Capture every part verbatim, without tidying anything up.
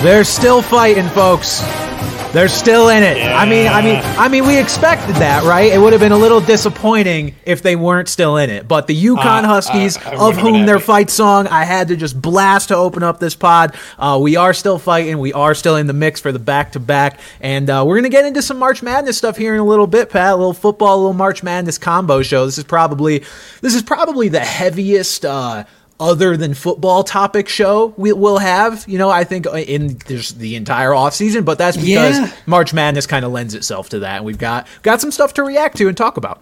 They're still fighting, folks. They're still in it. Yeah. I mean, I mean, I mean, we expected that, right? It would have been a little disappointing if they weren't still in it. But the UConn Uh, Huskies, uh, I of would've whom been their happy. fight song I had to just blast to open up this pod. Uh, we are still fighting. We are still in the mix for the back-to-back. And uh, we're going to get into some March Madness stuff here in a little bit, Pat. A little football, a little March Madness combo show. This is probably, this is probably the heaviest uh other than football topic show we will have, you know, I think in there's the entire offseason, but that's because Yeah. March Madness kind of lends itself to that. And we've got got some stuff to react to and talk about.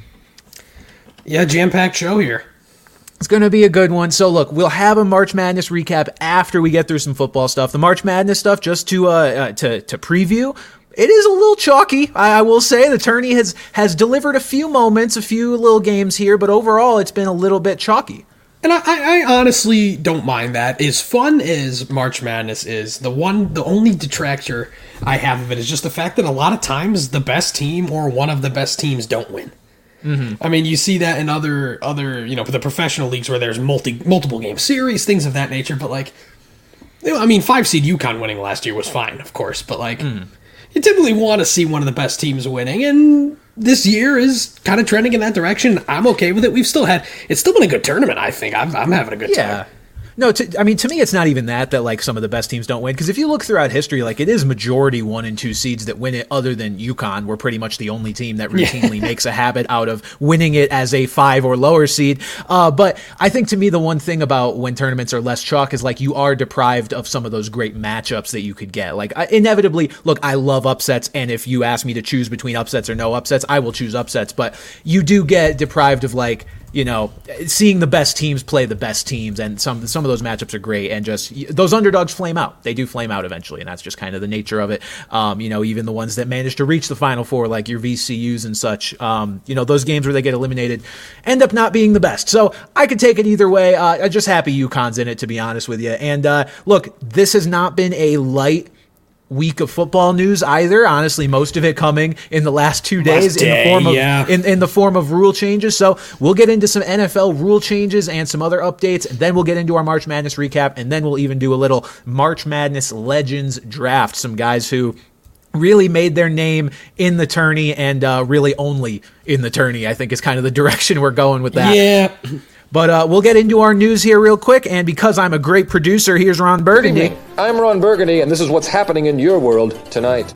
Yeah, jam-packed show here. It's going to be a good one. So look, we'll have a March Madness recap after we get through some football stuff. The March Madness stuff, just to uh, uh to to preview, it is a little chalky, I, I will say. The tourney has has delivered a few moments, a few little games here, but overall it's been a little bit chalky. And I, I honestly don't mind that. As fun as March Madness is, the one, the only detractor I have of it is just the fact that a lot of times the best team or one of the best teams don't win. Mm-hmm. I mean, you see that in other, other, you know, the professional leagues where there's multi, multiple game series, things of that nature. But like, you know, I mean, five seed UConn winning last year was fine, of course, but like, mm. you typically want to see one of the best teams winning, and this year is kind of trending in that direction. I'm okay with it. We've still had, it's still been a good tournament, I think. I'm, I'm having a good yeah. time. No, to, I mean, to me, it's not even that, that like some of the best teams don't win. Because if you look throughout history, like it is majority one and two seeds that win it, other than UConn. We're pretty much the only team that routinely makes a habit out of winning it as a five or lower seed. Uh, but I think to me, the one thing about when tournaments are less chalk is like you are deprived of some of those great matchups that you could get. Like I, inevitably, look, I love upsets. And if you ask me to choose between upsets or no upsets, I will choose upsets. But you do get deprived of like, you know, seeing the best teams play the best teams, and some some of those matchups are great, and just those underdogs flame out. They do flame out eventually, and that's just kind of the nature of it. Um, you know, even the ones that manage to reach the Final Four, like your V C Us and such, um, you know, those games where they get eliminated end up not being the best. So I could take it either way. Uh, I'm just happy UConn's in it, to be honest with you. And uh, look, this has not been a light week of football news either. Honestly, most of it coming in the last two days Last day, in the form of yeah. in, in the form of rule changes. So we'll get into some N F L rule changes and some other updates, and then we'll get into our March Madness recap, and then we'll even do a little March Madness Legends draft. Some guys who really made their name in the tourney, and uh, really only in the tourney, I think is kind of the direction we're going with that. Yeah. But uh, we'll get into our news here real quick, and because I'm a great producer, here's Ron Burgundy. I'm Ron Burgundy, and this is what's happening in your world tonight.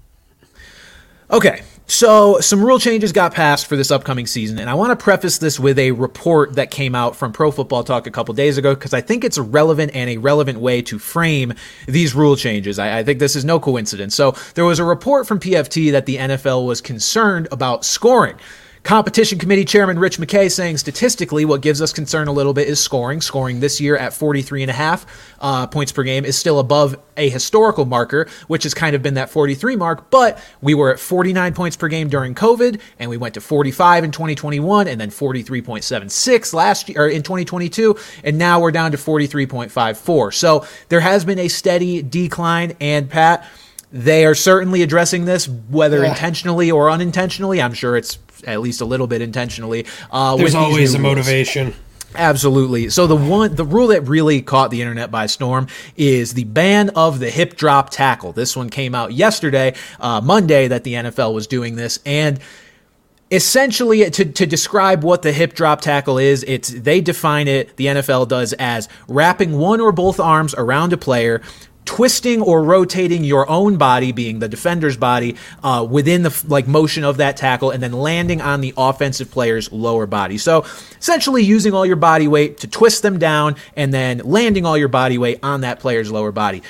Okay, so some rule changes got passed for this upcoming season, and I want to preface this with a report that came out from Pro Football Talk a couple days ago, because I think it's a relevant and a relevant way to frame these rule changes. I, I think this is no coincidence. So there was a report from P F T that the N F L was concerned about scoring. Competition Committee Chairman Rich McKay saying statistically what gives us concern a little bit is scoring. Scoring this year at forty-three and a half uh, points per game is still above a historical marker, which has kind of been that forty-three mark, but we were at forty-nine points per game during COVID, and we went to forty-five in twenty twenty-one, and then forty-three point seven six last year, or in twenty twenty-two, and now we're down to forty-three point five four. So there has been a steady decline, and Pat, they are certainly addressing this, whether yeah. intentionally or unintentionally. I'm sure it's at least a little bit intentionally. Uh, There's always a rules. motivation. Absolutely. So the one, the rule that really caught the internet by storm is the ban of the hip drop tackle. This one came out yesterday, uh, Monday, that the N F L was doing this, and essentially, to, to describe what the hip drop tackle is, it's they define it, the N F L does, as wrapping one or both arms around a player, twisting or rotating your own body, being the defender's body, uh, within the like motion of that tackle, and then landing on the offensive player's lower body. So essentially using all your body weight to twist them down and then landing all your body weight on that player's lower body.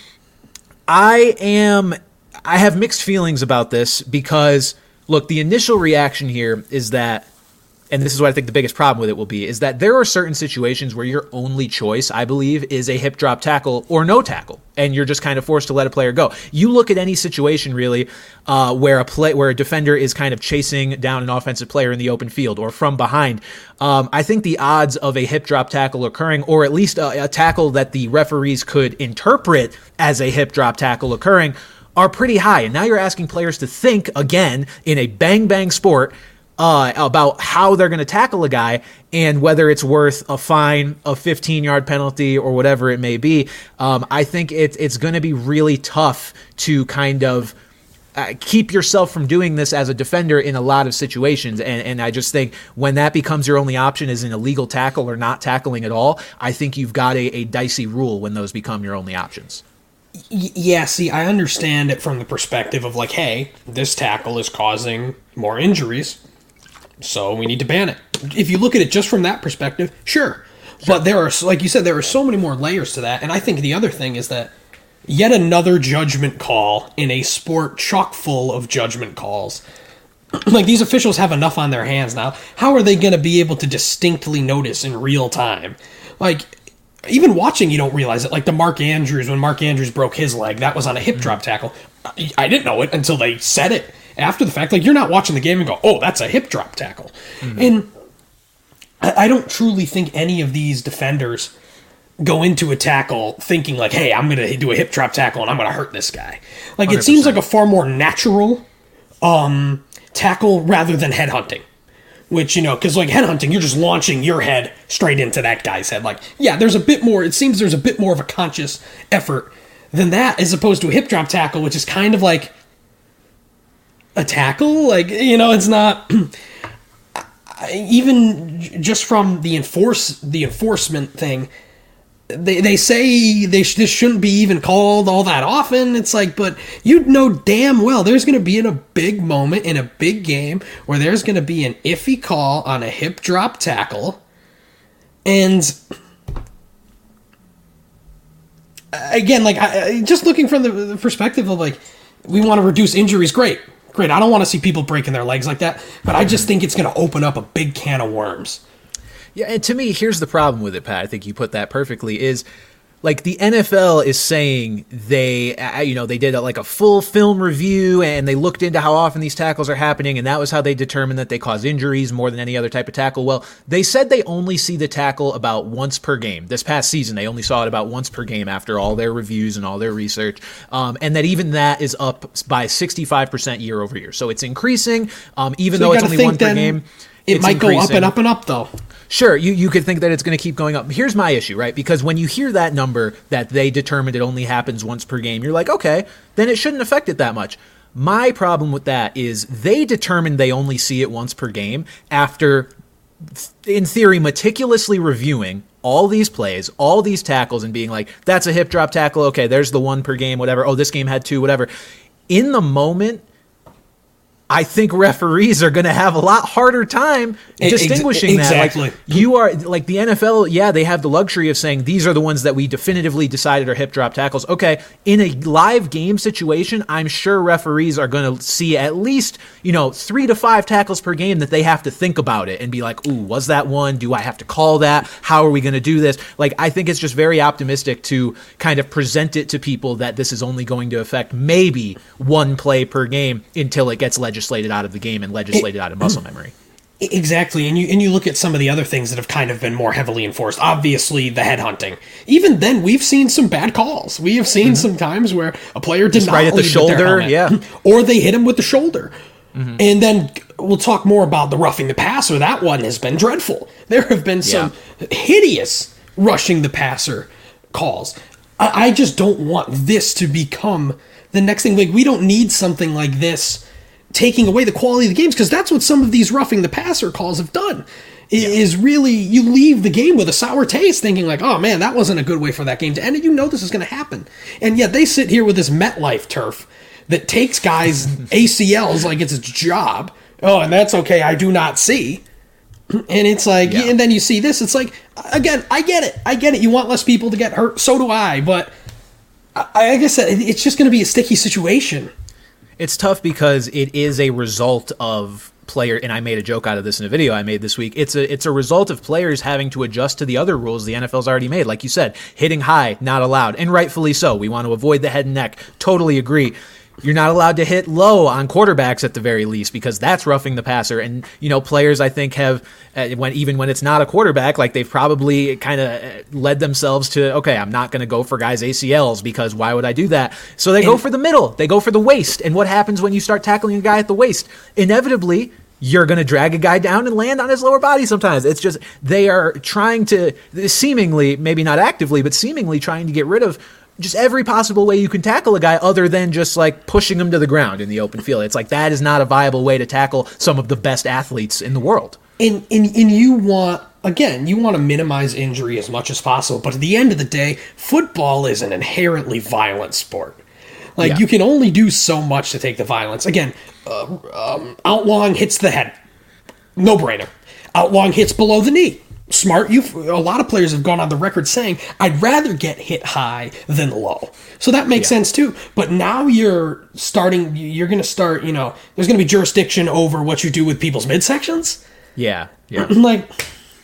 I am, I have mixed feelings about this because, look, the initial reaction here is that, and this is what I think the biggest problem with it will be, is that there are certain situations where your only choice, I believe, is a hip drop tackle or no tackle, and you're just kind of forced to let a player go. You look at any situation, really, uh, where a play, where a defender is kind of chasing down an offensive player in the open field or from behind. Um, I think the odds of a hip drop tackle occurring, or at least a, a tackle that the referees could interpret as a hip drop tackle occurring, are pretty high. And now you're asking players to think again in a bang bang sport uh, about how they're going to tackle a guy and whether it's worth a fine, a fifteen-yard penalty, or whatever it may be. Um, I think it, it's going to be really tough to kind of Uh, keep yourself from doing this as a defender in a lot of situations. And, and I just think when that becomes your only option is an illegal tackle or not tackling at all, I think you've got a, a dicey rule when those become your only options. Y- yeah, see, I understand it from the perspective of like, hey, this tackle is causing more injuries, so we need to ban it. If you look at it just from that perspective, sure. sure. But there are, like you said, there are so many more layers to that. And I think the other thing is that yet another judgment call in a sport chock full of judgment calls. Like, these officials have enough on their hands now. How are they going to be able to distinctly notice in real time? Like, even watching, you don't realize it. Like the Mark Andrews, when Mark Andrews broke his leg, that was on a hip mm-hmm. drop tackle. I didn't know it until they said it after the fact. Like, you're not watching the game and go, oh, that's a hip drop tackle. Mm-hmm. And I don't truly think any of these defenders go into a tackle thinking like, hey, I'm going to do a hip drop tackle and I'm going to hurt this guy. Like, one hundred percent. It seems like a far more natural um, tackle rather than headhunting. Which, you know, because like headhunting, you're just launching your head straight into that guy's head. Like, yeah, there's a bit more, it seems there's a bit more of a conscious effort than that as opposed to a hip drop tackle, which is kind of like a tackle. Like, you know, it's not... Even just from the enforce the enforcement thing, They they say they sh- this shouldn't be even called all that often. It's like, but you know damn well there's going to be in a big moment in a big game where there's going to be an iffy call on a hip drop tackle. And again, like I, just looking from the perspective of like, we want to reduce injuries. Great. Great. I don't want to see people breaking their legs like that, but I just think it's going to open up a big can of worms. Yeah, and to me, here's the problem with it, Pat. I think you put that perfectly. Is like the N F L is saying they, you know, they did a, like a full film review and they looked into how often these tackles are happening, and that was how they determined that they cause injuries more than any other type of tackle. Well, they said they only see the tackle about once per game. This past season, they only saw it about once per game after all their reviews and all their research, um, and that even that is up by sixty-five percent year over year. So it's increasing, um, even so though it's only one per game. It might increasing. go up and up and up, though. Sure, you, you could think that it's going to keep going up. Here's my issue, right? Because when you hear that number that they determined it only happens once per game, you're like, okay, then it shouldn't affect it that much. My problem with that is they determined they only see it once per game after, in theory, meticulously reviewing all these plays, all these tackles, and being like, that's a hip drop tackle, okay, there's the one per game, whatever. Oh, this game had two, whatever. In the moment, I think referees are going to have a lot harder time distinguishing exactly. that. Like, you are like the N F L. Yeah, they have the luxury of saying these are the ones that we definitively decided are hip drop tackles. Okay, in a live game situation, I'm sure referees are going to see at least, you know, three to five tackles per game that they have to think about it and be like, ooh, was that one? Do I have to call that? How are we going to do this? Like, I think it's just very optimistic to kind of present it to people that this is only going to affect maybe one play per game until it gets legislated. legislated out of the game and legislated it, out of muscle memory. Exactly. And you and you look at some of the other things that have kind of been more heavily enforced. Obviously, the headhunting. Even then, we've seen some bad calls. We have seen mm-hmm. some times where a player did Just not right at the shoulder, yeah. Or they hit him with the shoulder. Mm-hmm. And then we'll talk more about the roughing the passer. That one has been dreadful. There have been some yeah. hideous rushing the passer calls. I, I just don't want this to become the next thing. Like, we don't need something like this taking away the quality of the games, because that's what some of these roughing the passer calls have done. Yeah. Is really, you leave the game with a sour taste, thinking like, oh man, that wasn't a good way for that game to end, and you know this is going to happen. And yet they sit here with this MetLife turf that takes guys' A C Ls like it's its job. Oh, and that's okay, I do not see. And it's like, yeah. and then you see this, it's like, again, I get it. I get it. You want less people to get hurt. So do I. But I, like I said, it's just going to be a sticky situation. It's tough because it is a result of player, and I made a joke out of this in a video I made this week. It's a it's a result of players having to adjust to the other rules the N F L's already made. Like you said, hitting high, not allowed, and rightfully so. We want to avoid the head and neck. Totally agree. You're not allowed to hit low on quarterbacks at the very least, because that's roughing the passer. And, you know, players I think have, uh, when even when it's not a quarterback, like they've probably kind of led themselves to, okay, I'm not going to go for guys' A C Ls because why would I do that? So they and, go for the middle. They go for the waist. And what happens when you start tackling a guy at the waist? Inevitably, you're going to drag a guy down and land on his lower body sometimes. It's just they are trying to, seemingly, maybe not actively, but seemingly trying to get rid of just every possible way you can tackle a guy other than just like pushing him to the ground in the open field. It's like that is not a viable way to tackle some of the best athletes in the world. And, and, and you want, again, you want to minimize injury as much as possible, but at the end of the day, football is an inherently violent sport. Like, yeah. You can only do so much to take the violence. Again, uh, um, outlawing hits the head. No brainer. Outlawing hits below the knee. Smart. You. A lot of players have gone on the record saying, I'd rather get hit high than low. So that makes yeah. sense too. But now you're starting, you're going to start, you know, there's going to be jurisdiction over what you do with people's midsections. Yeah. Yeah. Like,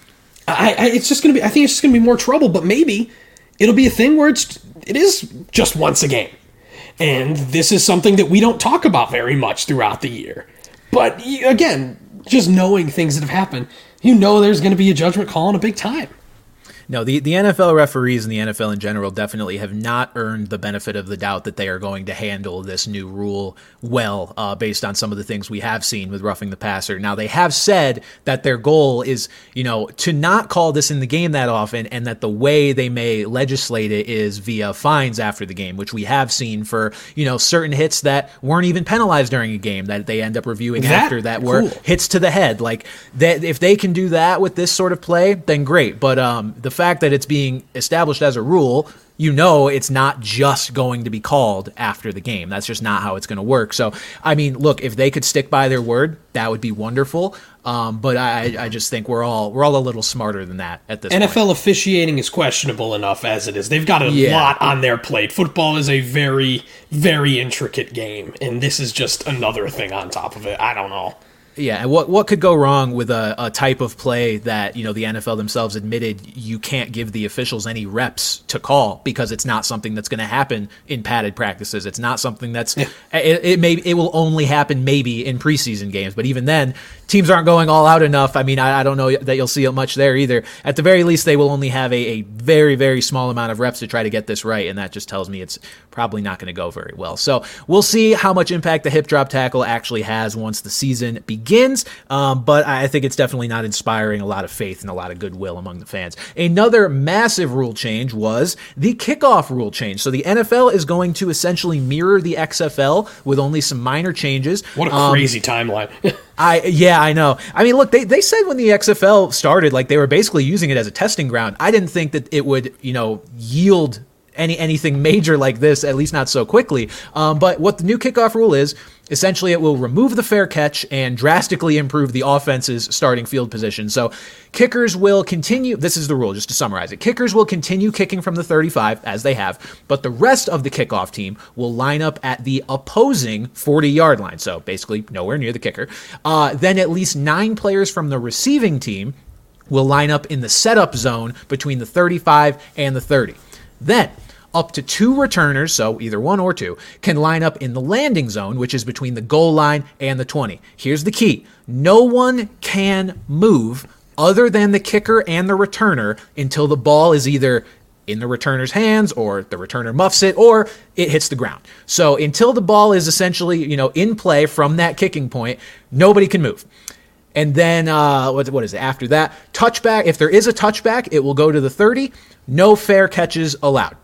I, I, it's just going to be, I think it's just going to be more trouble, but maybe it'll be a thing where it's, it is just once a game. And this is something that we don't talk about very much throughout the year. But again, just knowing things that have happened, you know there's going to be a judgment call in a big time. No, the, the N F L referees and the N F L in general definitely have not earned the benefit of the doubt that they are going to handle this new rule well, uh, based on some of the things we have seen with roughing the passer. Now, they have said that their goal is, you know, to not call this in the game that often, and that the way they may legislate it is via fines after the game, which we have seen for, you know, certain hits that weren't even penalized during a game that they end up reviewing that, after that were cool. hits to the head. Like, that, if they can do that with this sort of play, then great. But um, the fact that it's being established as a rule, you know it's not just going to be called after the game. That's just not how it's going to work. So, I mean, look, if they could stick by their word, that would be wonderful. Um, but I, I just think we're all we're all a little smarter than that at this N F L point. officiating is questionable enough as it is. They've got a yeah. lot on their plate. Football is a very, very intricate game, and this is just another thing on top of it. I don't know. Yeah, and what what could go wrong with a, a type of play that, you know, the N F L themselves admitted you can't give the officials any reps to call because it's not something that's going to happen in padded practices. It's not something that's yeah. it, it may it will only happen maybe in preseason games, but even then, teams aren't going all out enough. I mean, I, I don't know that you'll see it much there either. At the very least, they will only have a, a very, very small amount of reps to try to get this right, and that just tells me it's probably not going to go very well. So we'll see how much impact the hip drop tackle actually has once the season begins, um, but I think it's definitely not inspiring a lot of faith and a lot of goodwill among the fans. Another massive rule change was the kickoff rule change. So the N F L is going to essentially mirror the X F L with only some minor changes. What a um, crazy timeline. I yeah, I know. I mean, look, they, they said when the X F L started, like they were basically using it as a testing ground. I didn't think that it would, you know, yield any anything major like this, at least not so quickly. Um, but what the new kickoff rule is, essentially it will remove the fair catch and drastically improve the offense's starting field position. So kickers will continue, this is the rule, just to summarize it, kickers will continue kicking from the thirty-five, as they have, but the rest of the kickoff team will line up at the opposing forty-yard line, so basically nowhere near the kicker. Uh, then at least nine players from the receiving team will line up in the setup zone between the thirty-five and the thirty. Then, up to two returners, so either one or two, can line up in the landing zone, which is between the goal line and the twenty. Here's the key. No one can move other than the kicker and the returner until the ball is either in the returner's hands or the returner muffs it or it hits the ground. So until the ball is essentially, you know, in play from that kicking point, nobody can move. And then, uh, what, what is it? After that, touchback. If there is a touchback, it will go to the thirty. No fair catches allowed.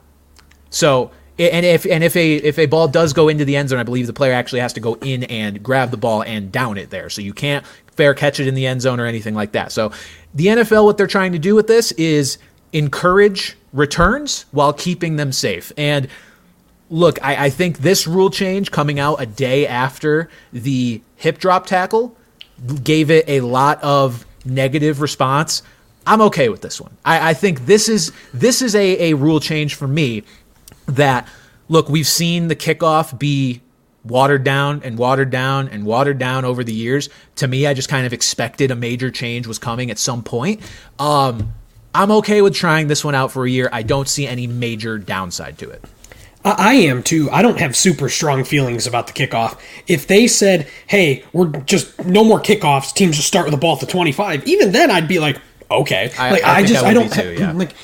So, and if and if a if a ball does go into the end zone, I believe the player actually has to go in and grab the ball and down it there. So you can't fair catch it in the end zone or anything like that. So the N F L, what they're trying to do with this is encourage returns while keeping them safe. And look, I, I think this rule change coming out a day after the hip drop tackle gave it a lot of negative response. I'm okay with this one. I, I think this is this is a, a rule change for me that, look, we've seen the kickoff be watered down and watered down and watered down over the years. To me, I just kind of expected a major change was coming at some point. Um, I'm okay with trying this one out for a year. I don't see any major downside to it. I am too. I don't have super strong feelings about the kickoff. If they said, hey, we're just no more kickoffs, teams just start with the ball at the twenty-five, even then I'd be like, okay. I, like I, I just I I don't too, yeah. like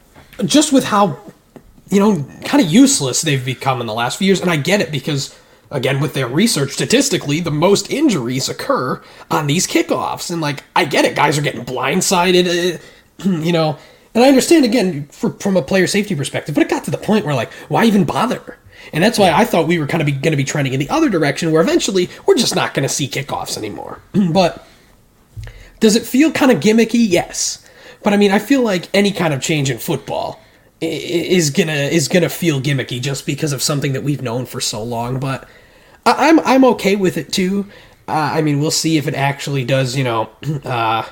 just with how, you know, kind of useless they've become in the last few years, and I get it because again, with their research, statistically, the most injuries occur on these kickoffs. And, like, I get it. Guys are getting blindsided, uh, you know. And I understand, again, for, from a player safety perspective, but it got to the point where, like, why even bother? And that's why I thought we were kind of going to be trending in the other direction, where eventually we're just not going to see kickoffs anymore. But does it feel kind of gimmicky? Yes. But, I mean, I feel like any kind of change in football is gonna is gonna feel gimmicky just because of something that we've known for so long. But I, I'm I'm okay with it too. Uh, I mean, we'll see if it actually does, you know, uh,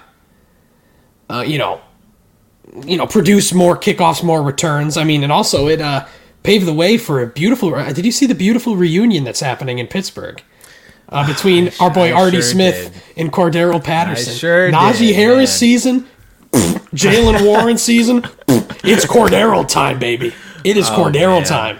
uh, you know, you know, produce more kickoffs, more returns. I mean, and also it uh, paved the way for a beautiful. Uh, did you see the beautiful reunion that's happening in Pittsburgh uh, between our boy I Artie sure Smith did. and Cordero Patterson? I sure Najee did, Harris man. season. Jaylen Warren season, it's Cordero time, baby. It is oh, Cordero man. time.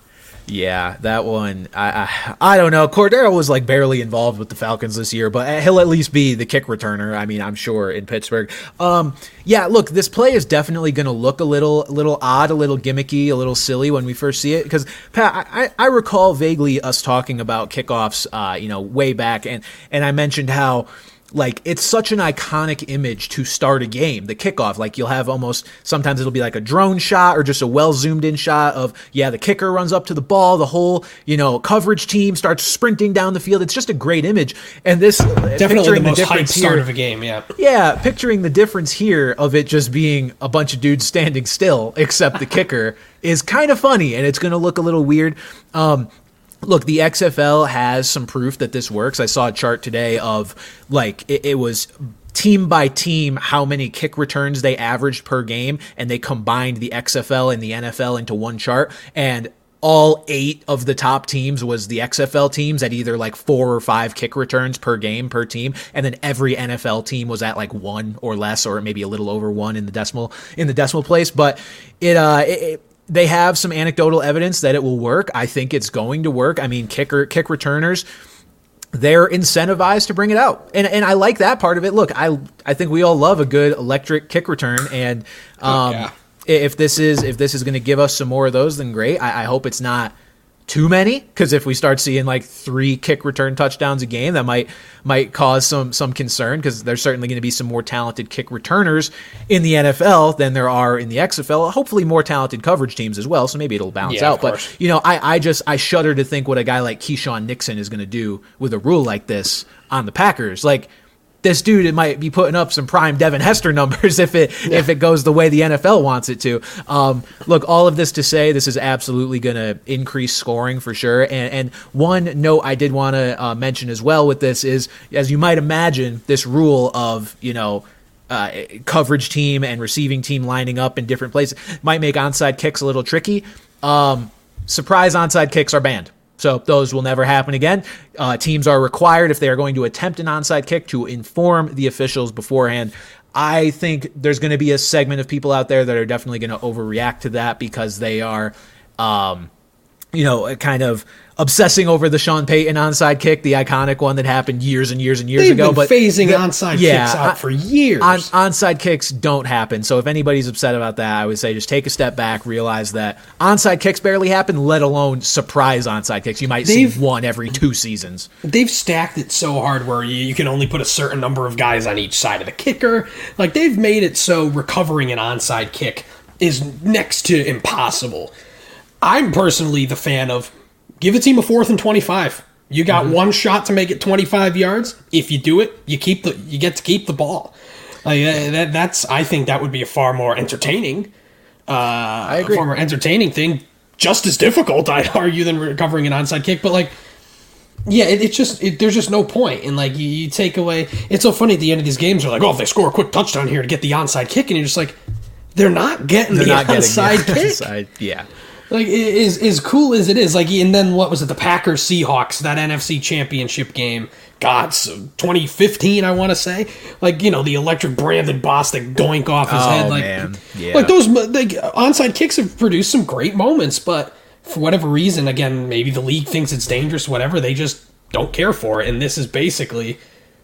Yeah, that one, I, I I don't know. Cordero was like barely involved with the Falcons this year, but he'll at least be the kick returner. I mean, I'm sure in Pittsburgh. Um, yeah, look, this play is definitely going to look a little, a little odd, a little gimmicky, a little silly when we first see it. Because Pat, I, I recall vaguely us talking about kickoffs, uh, you know, way back, and and I mentioned how. Like, it's such an iconic image to start a game, the kickoff. Like, you'll have almost, sometimes it'll be like a drone shot or just a well zoomed in shot of, yeah, the kicker runs up to the ball, the whole, you know, coverage team starts sprinting down the field. It's just a great image. And this, definitely the most hyped start of a game, yeah. Yeah, picturing the difference here of it just being a bunch of dudes standing still, except the kicker, is kind of funny, and it's going to look a little weird. Um, Look, the X F L has some proof that this works. I saw a chart today of, like, it, it was team by team how many kick returns they averaged per game, and they combined the X F L and the N F L into one chart, and all eight of the top teams was the X F L teams at either like four or five kick returns per game per team, and then every N F L team was at like one or less, or maybe a little over one in the decimal in the decimal place. But it uh it, it They have some anecdotal evidence that it will work. I think it's going to work. I mean, kicker kick returners, they're incentivized to bring it out. And and I like that part of it. Look, I I think we all love a good electric kick return. And um, oh, yeah. if this is if this is going to give us some more of those, then great. I, I hope it's not too many, because if we start seeing like three kick return touchdowns a game, that might might cause some some concern, because there's certainly going to be some more talented kick returners in the N F L than there are in the X F L. Hopefully more talented coverage teams as well, so maybe it'll balance yeah, out. But, you know, I, I just I shudder to think what a guy like Keyshawn Nixon is going to do with a rule like this on the Packers. Like, this dude, it might be putting up some prime Devin Hester numbers if it yeah. if it goes the way the N F L wants it to. Um, look, all of this to say, this is absolutely going to increase scoring for sure. And, and one note I did want to uh, mention as well with this is, as you might imagine, this rule of, you know, uh, coverage team and receiving team lining up in different places might make onside kicks a little tricky. Um, surprise onside kicks are banned. So those will never happen again. Uh, teams are required, if they are going to attempt an onside kick, to inform the officials beforehand. I think there's going to be a segment of people out there that are definitely going to overreact to that, because they are, um, you know, kind of obsessing over the Sean Payton onside kick, the iconic one that happened years and years and years They've ago. Been but phasing the, onside yeah, kicks out for years. On, onside kicks don't happen. So if anybody's upset about that, I would say just take a step back, realize that onside kicks barely happen, let alone surprise onside kicks. You might they've, see one every two seasons. They've stacked it so hard where you, you can only put a certain number of guys on each side of the kicker. Like, they've made it so recovering an onside kick is next to impossible. I'm personally the fan of give a team a fourth and twenty-five. You got mm-hmm. one shot to make it twenty-five yards. If you do it, you keep the you get to keep the ball. Like uh, that, that's I think that would be a far more entertaining. Uh, I agree. A far more entertaining thing. Just as difficult, I'd argue, than recovering an onside kick. But like, yeah, it, it's just it, there's just no point. And like you, you take away. It's so funny at the end of these games. They're like, oh, if they score a quick touchdown here to get the onside kick, and you're just like, they're not getting they're the not onside getting the kick. Onside, yeah. Like, as, as cool as it is, like, and then what was it, the Packers-Seahawks, that N F C Championship game, God, so twenty fifteen, I want to say, like, you know, the electric Brandon Bostic doink off his oh, head, like, man. Yeah. like those, like, onside kicks have produced some great moments, but for whatever reason, again, maybe the league thinks it's dangerous, whatever, they just don't care for it, and this is basically,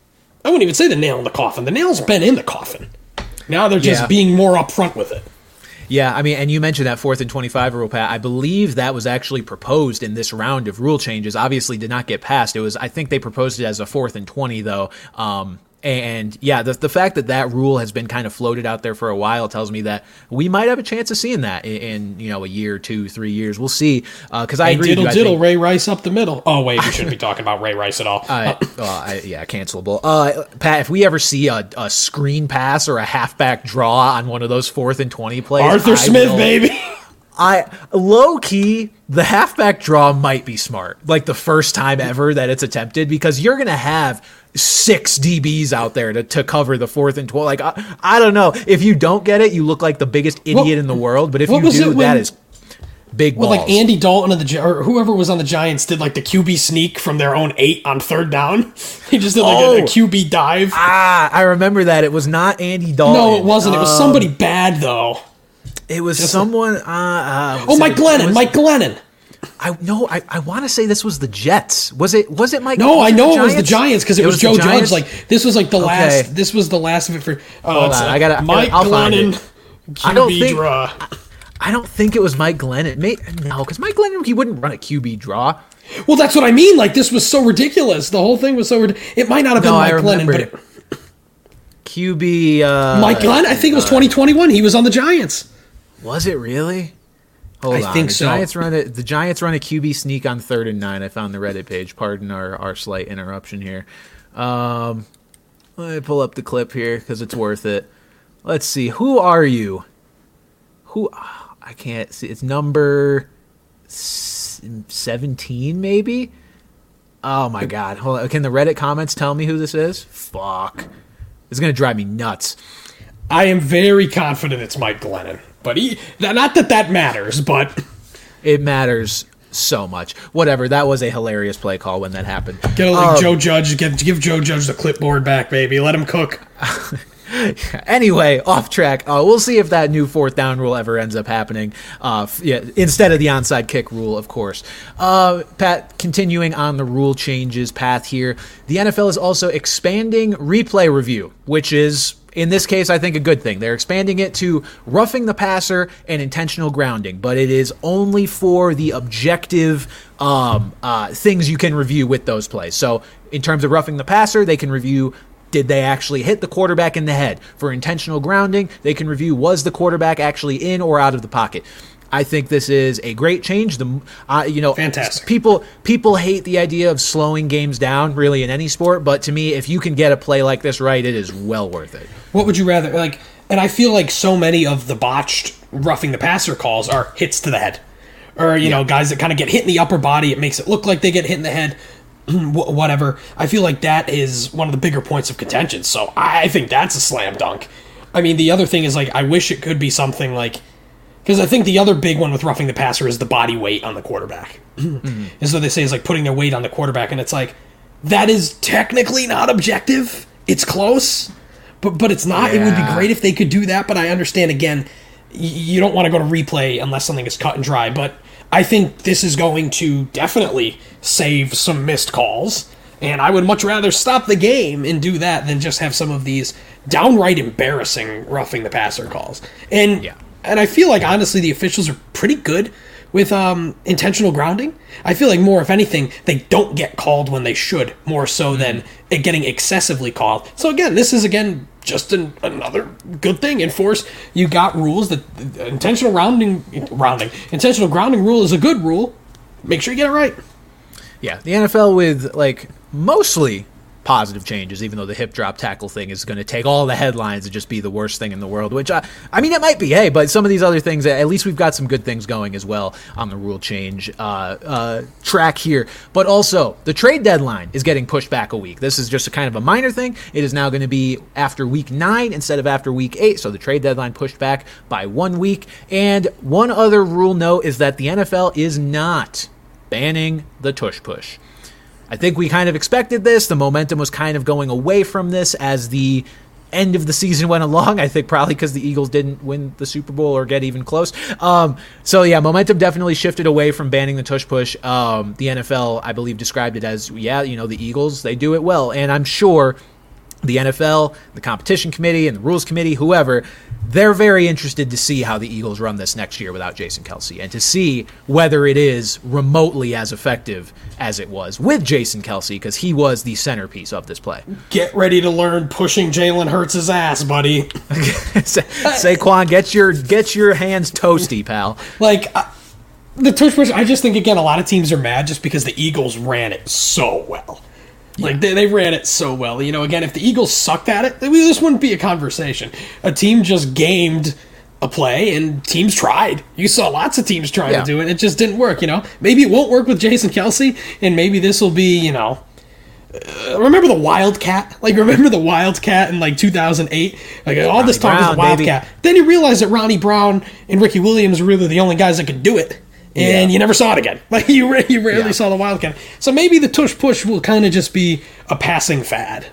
I wouldn't even say the nail in the coffin, the nail's been in the coffin. Now they're just yeah. being more upfront with it. Yeah, I mean, and you mentioned that fourth and twenty-five rule, Pat. I believe that was actually proposed in this round of rule changes. Obviously, did not get passed. It was, I think, they proposed it as a fourth and twenty, though. Um, and yeah, the the fact that that rule has been kind of floated out there for a while tells me that we might have a chance of seeing that in, in you know a year, two, three years. We'll see. Because uh, I hey, agree. Diddle with you, diddle, think, Ray Rice up the middle. Oh wait, we shouldn't be talking about Ray Rice at all. Uh, well, I, yeah, cancelable. Uh, Pat, if we ever see a, a screen pass or a halfback draw on one of those fourth and twenty plays, Arthur I Smith, will, baby. I low key, the halfback draw might be smart, like the first time ever that it's attempted, because you're gonna have six D Bs out there to, to cover the fourth and twelve. Like I, I don't know, if you don't get it, you look like the biggest idiot What- in the world. But if what you was do, it when- that is big balls. Well, like Andy Dalton of the Gi- or whoever was on the Giants did like the Q B sneak from their own eight on third down. He just did like a, Oh. a Q B dive. ah, I remember that. It was not Andy Dalton. no, it wasn't. It was Um, somebody bad though. It was someone. Uh, uh, Oh, was Mike it- Glennon. was- Mike Glennon. I no, I, I want to say this was the Jets. Was it? Was it Mike? No, was I know the it was the Giants because it, was, the Joe Judge. Giants? Like this was like the Okay. last. This was the last of it for. Oh, Hold it's, on, uh, I gotta- I Mike gotta- I'll find Glennon. it. Q B I don't think- draw. I don't think it was Mike Glennon. May, no, because Mike Glennon, he wouldn't run a Q B draw. Well, that's what I mean. Like this was so ridiculous. The whole thing was so. Rid- it might not have been No, I Mike Glennon, remember. but it, Q B. Uh, Mike Glennon. I think it was twenty twenty-one. He was on the Giants. Was it really? Hold I on. think the so. Giants run a, the Giants run a Q B sneak on third and nine. I found the Reddit page. Pardon our, our slight interruption here. Um, let me pull up the clip here because it's worth it. Let's see. Who are you? Who? I can't see. It's number seventeen, maybe? Oh, my God. Hold on. Can the Reddit comments tell me who this is? Fuck. This is going to drive me nuts. I am very confident it's Mike Glennon, but he. Not that that matters, but It matters so much. Whatever. That was a hilarious play call when that happened. get a, like Um, Joe Judge. Give give Joe Judge the clipboard back, baby. Let him cook. Anyway, off track. Uh, we'll see if that new fourth down rule ever ends up happening. Uh, f- yeah, instead of the onside kick rule, of course. Uh, Pat, continuing on the rule changes path here, the N F L is also expanding replay review, which is, in this case, I think a good thing. They're expanding it to roughing the passer and intentional grounding, but it is only for the objective um, uh, things you can review with those plays. So in terms of roughing the passer, they can review, did they actually hit the quarterback in the head? For intentional grounding, they can review, was the quarterback actually in or out of the pocket? I think this is a great change. The uh, you know, Fantastic. People people hate the idea of slowing games down, really, in any sport. But to me, if you can get a play like this right, it is well worth it. What would you rather like? And I feel like so many of the botched roughing the passer calls are hits to the head, or you know, guys that kind of get hit in the upper body. It makes it look like they get hit in the head. Wh- Whatever. I feel like that is one of the bigger points of contention. So I think that's a slam dunk. I mean, the other thing is like I wish it could be something like. Because I think the other big one with roughing the passer is the body weight on the quarterback. Mm-hmm. And so they say is like putting their weight on the quarterback, and it's like that is technically not objective. It's close, but but it's not. It would be Yeah. great if they could do that. But I understand again, y- you don't want to go to replay unless something is cut and dry. But I think this is going to definitely save some missed calls. And I would much rather stop the game and do that than just have some of these downright embarrassing roughing the passer calls. And Yeah. and I feel like honestly the officials are pretty good with um, intentional grounding. I feel like more, if anything, they don't get called when they should, more so than it getting excessively called. So again, this is again just an, another good thing. Enforce. You got rules that uh, intentional rounding, rounding, intentional grounding rule is a good rule. Make sure you get it right. Yeah, the N F L with like mostly positive changes, even though the hip drop tackle thing is going to take all the headlines and just be the worst thing in the world, which I, I mean, it might be, hey, but some of these other things, at least we've got some good things going as well on the rule change uh, uh, track here. But also, the trade deadline is getting pushed back a week. This is just a kind of a minor thing. It is now going to be after week nine instead of after week eight, so the trade deadline pushed back by one week. And one other rule note is that the N F L is not banning the tush push. I think we kind of expected this. The momentum was kind of going away from this as the end of the season went along. I think probably because the Eagles didn't win the Super Bowl or get even close. Um, so, yeah, momentum definitely shifted away from banning the tush push. Um, the N F L, I believe, described it as, yeah, you know, the Eagles, they do it well. And I'm sure the N F L, the competition committee, and the rules committee, whoever, they're very interested to see how the Eagles run this next year without Jason Kelce and to see whether it is remotely as effective as it was with Jason Kelce, because he was the centerpiece of this play. Get ready to learn pushing Jalen Hurts' ass, buddy. Sa- Saquon, get your get your hands toasty, pal. Like, uh, the tush push, I just think, again, a lot of teams are mad just because the Eagles ran it so well. Like, they, they ran it so well. You know, again, if the Eagles sucked at it, this wouldn't be a conversation. A team just gamed a play, and teams tried. You saw lots of teams trying yeah. to do it. It just didn't work, you know? Maybe it won't work with Jason Kelce, and maybe this will be, you know... Uh, remember the Wildcat? Like, remember the Wildcat in, like, two thousand eight? Like, all Ronnie this talk Brown, was the Wildcat. baby. Then you realize that Ronnie Brown and Ricky Williams were really the only guys that could do it. And Yeah. you never saw it again. Like, you, ra- you rarely Yeah. saw the Wildcat. So maybe the tush push will kind of just be a passing fad.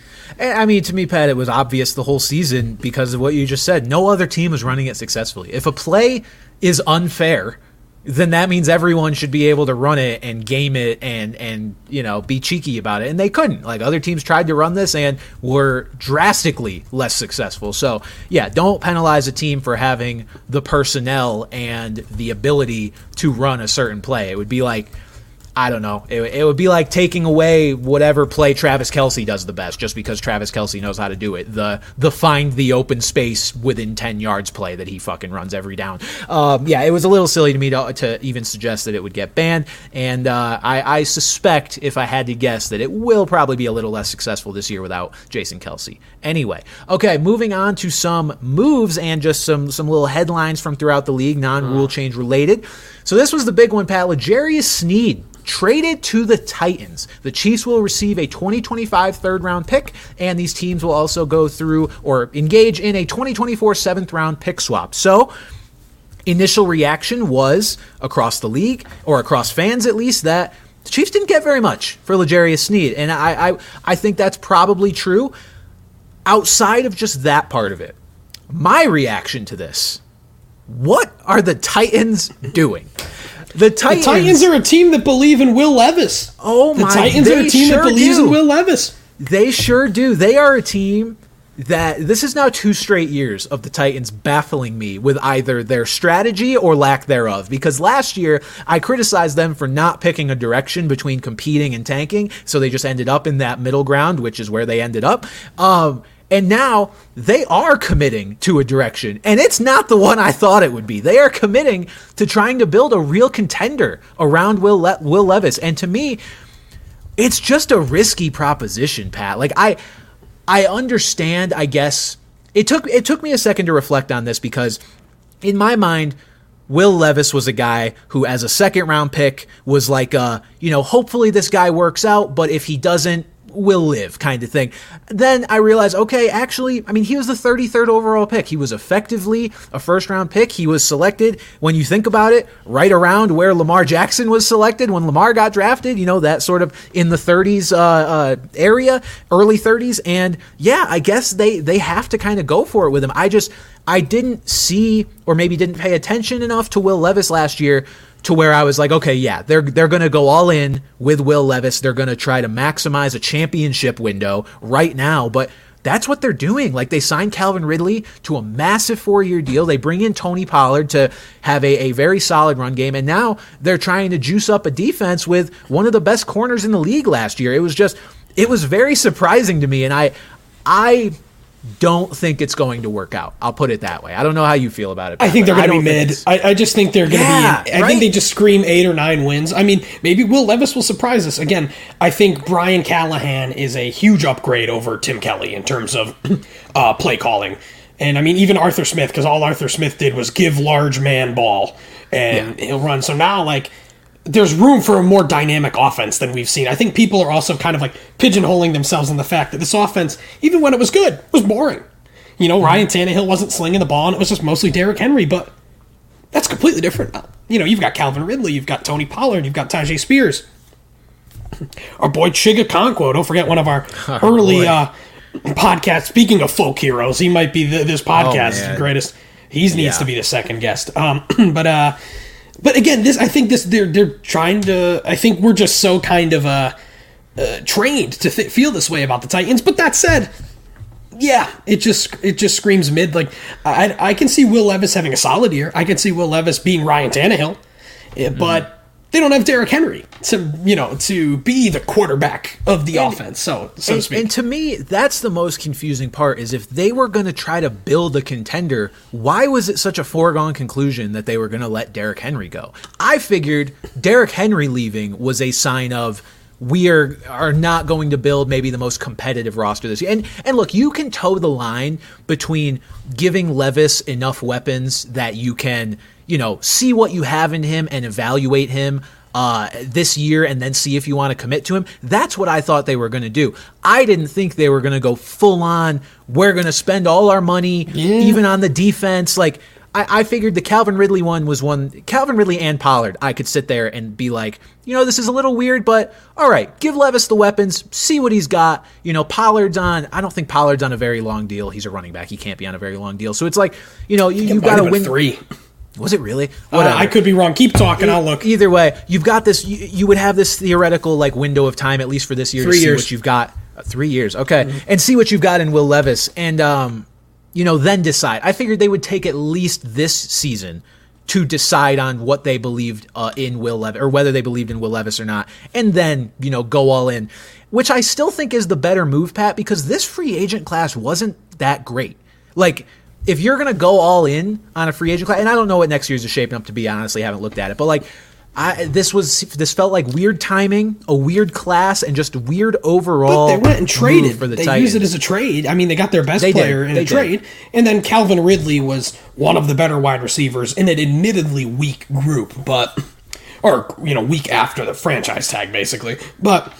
I mean, to me, Pat, it was obvious the whole season because of what you just said. No other team was running it successfully. If a play is unfair, then that means everyone should be able to run it and game it and, and you know, be cheeky about it. And they couldn't. Like, other teams tried to run this and were drastically less successful. So, yeah, don't penalize a team for having the personnel and the ability to run a certain play. It would be like... I don't know. It, it would be like taking away whatever play Travis Kelce does the best just because Travis Kelce knows how to do it. The the find the open space within ten yards play that he fucking runs every down. Um, yeah, it was a little silly to me to, to even suggest that it would get banned. And uh, I, I suspect, if I had to guess, that it will probably be a little less successful this year without Jason Kelce. Anyway, okay, moving on to some moves and just some, some little headlines from throughout the league, non-rule change related. So this was the big one, Pat. L'Jarius Sneed traded to the Titans. The Chiefs will receive a twenty twenty-five third-round pick, and these teams will also go through or engage in a twenty twenty-four seventh-round pick swap. So, initial reaction was, across the league, or across fans at least, that the Chiefs didn't get very much for L'Jarius Sneed, and I, I, I think that's probably true. Outside of just that part of it, my reaction to this, what are the Titans doing? The Titans, the Titans are a team that believe in Will Levis. Oh the my! The Titans are a team sure that believes do. in Will Levis. They sure do. They are a team that this is now two straight years of the Titans baffling me with either their strategy or lack thereof. Because last year I criticized them for not picking a direction between competing and tanking, so they just ended up in that middle ground, which is where they ended up. Um, And now they are committing to a direction, and it's not the one I thought it would be. They are committing to trying to build a real contender around Will Le- Will Levis, and to me, it's just a risky proposition, Pat. Like I, I understand. I guess it took it took me a second to reflect on this because, in my mind, Will Levis was a guy who, as a second round pick, was like, uh, you know, hopefully this guy works out, but if he doesn't, will live kind of thing. Then I realized, okay, actually, I mean, he was the thirty-third overall pick. He was effectively a first round pick. He was selected, when you think about it, right around where Lamar Jackson was selected when Lamar got drafted, you know, that sort of in the thirties uh, uh, area, early thirties. And yeah, I guess they, they have to kind of go for it with him. I just, I didn't see, or maybe didn't pay attention enough to Will Levis last year to where I was like, okay, yeah, they're they're going to go all in with Will Levis. They're going to try to maximize a championship window right now, but that's what they're doing. Like, they signed Calvin Ridley to a massive four-year deal. They bring in Tony Pollard to have a, a very solid run game, and now they're trying to juice up a defense with one of the best corners in the league last year. It was just, it was very surprising to me, and I, I don't think it's going to work out. I'll put it that way. I don't know how you feel about it. I think they're going to be mid. Think I, I just think they're going to Yeah, be. I right? think they just scream eight or nine wins. I mean, maybe Will Levis will surprise us again. I think Brian Callahan is a huge upgrade over Tim Kelly in terms of uh, play calling, and I mean even Arthur Smith, because all Arthur Smith did was give large man ball and Yeah. he'll run. So now, like, there's room for a more dynamic offense than we've seen. I think people are also kind of like pigeonholing themselves in the fact that this offense, even when it was good, was boring. You know, Ryan Tannehill wasn't slinging the ball, and it was just mostly Derrick Henry, but that's completely different now. You know, you've got Calvin Ridley, you've got Tony Pollard, you've got Tajay Spears. Our boy Chiga Conquo, don't forget one of our Oh, early boy. uh, podcasts. Speaking of folk heroes, he might be the, this podcast's Oh, man. greatest. He needs Yeah. to be the second guest. Um, but uh, but again, this I think this they're they're trying to. I think we're just so kind of uh, uh, trained to th- feel this way about the Titans. But that said, yeah, it just it just screams mid. Like I I can see Will Levis having a solid year. I can see Will Levis being Ryan Tannehill, but mm. they don't have Derrick Henry to you know to be the quarterback of the and, offense. So so and, to speak. And to me, that's the most confusing part. Is if they were going to try to build a contender, why was it such a foregone conclusion that they were going to let Derrick Henry go? I figured Derrick Henry leaving was a sign of, we are are not going to build maybe the most competitive roster this year. And and look, you can toe the line between giving Levis enough weapons that you can, you know, see what you have in him and evaluate him uh, this year and then see if you want to commit to him. That's what I thought they were going to do. I didn't think they were going to go full on, we're going to spend all our money, yeah. even on the defense. Like, I, I figured the Calvin Ridley one was one, Calvin Ridley and Pollard, I could sit there and be like, you know, this is a little weird, but all right, give Levis the weapons, see what he's got. You know, Pollard's on, I don't think Pollard's on a very long deal. He's a running back. He can't be on a very long deal. So it's like, you know, you, you've got to win. Three. Was it really? Uh, I could be wrong. Keep talking. E- I'll look. Either way, you've got this, you, you would have this theoretical like window of time, at least for this year, three to see years. what you've got. Uh, three years. Okay. Mm-hmm. And see what you've got in Will Levis. And, um, you know, then decide. I figured they would take at least this season to decide on what they believed uh, in Will Levis, or whether they believed in Will Levis or not, and then, you know, go all in, which I still think is the better move, Pat, because this free agent class wasn't that great. Like, if you're going to go all in on a free agent class, and I don't know what next year's is shaping up to be, I honestly haven't looked at it, but like, I, this was this felt like weird timing, a weird class, and just weird overall. But they went and traded for the They Titans. used it as a trade. I mean, they got their best they player did. in they a trade, did. and then Calvin Ridley was one of the better wide receivers in an admittedly weak group, but or you know, weak after the franchise tag, basically. But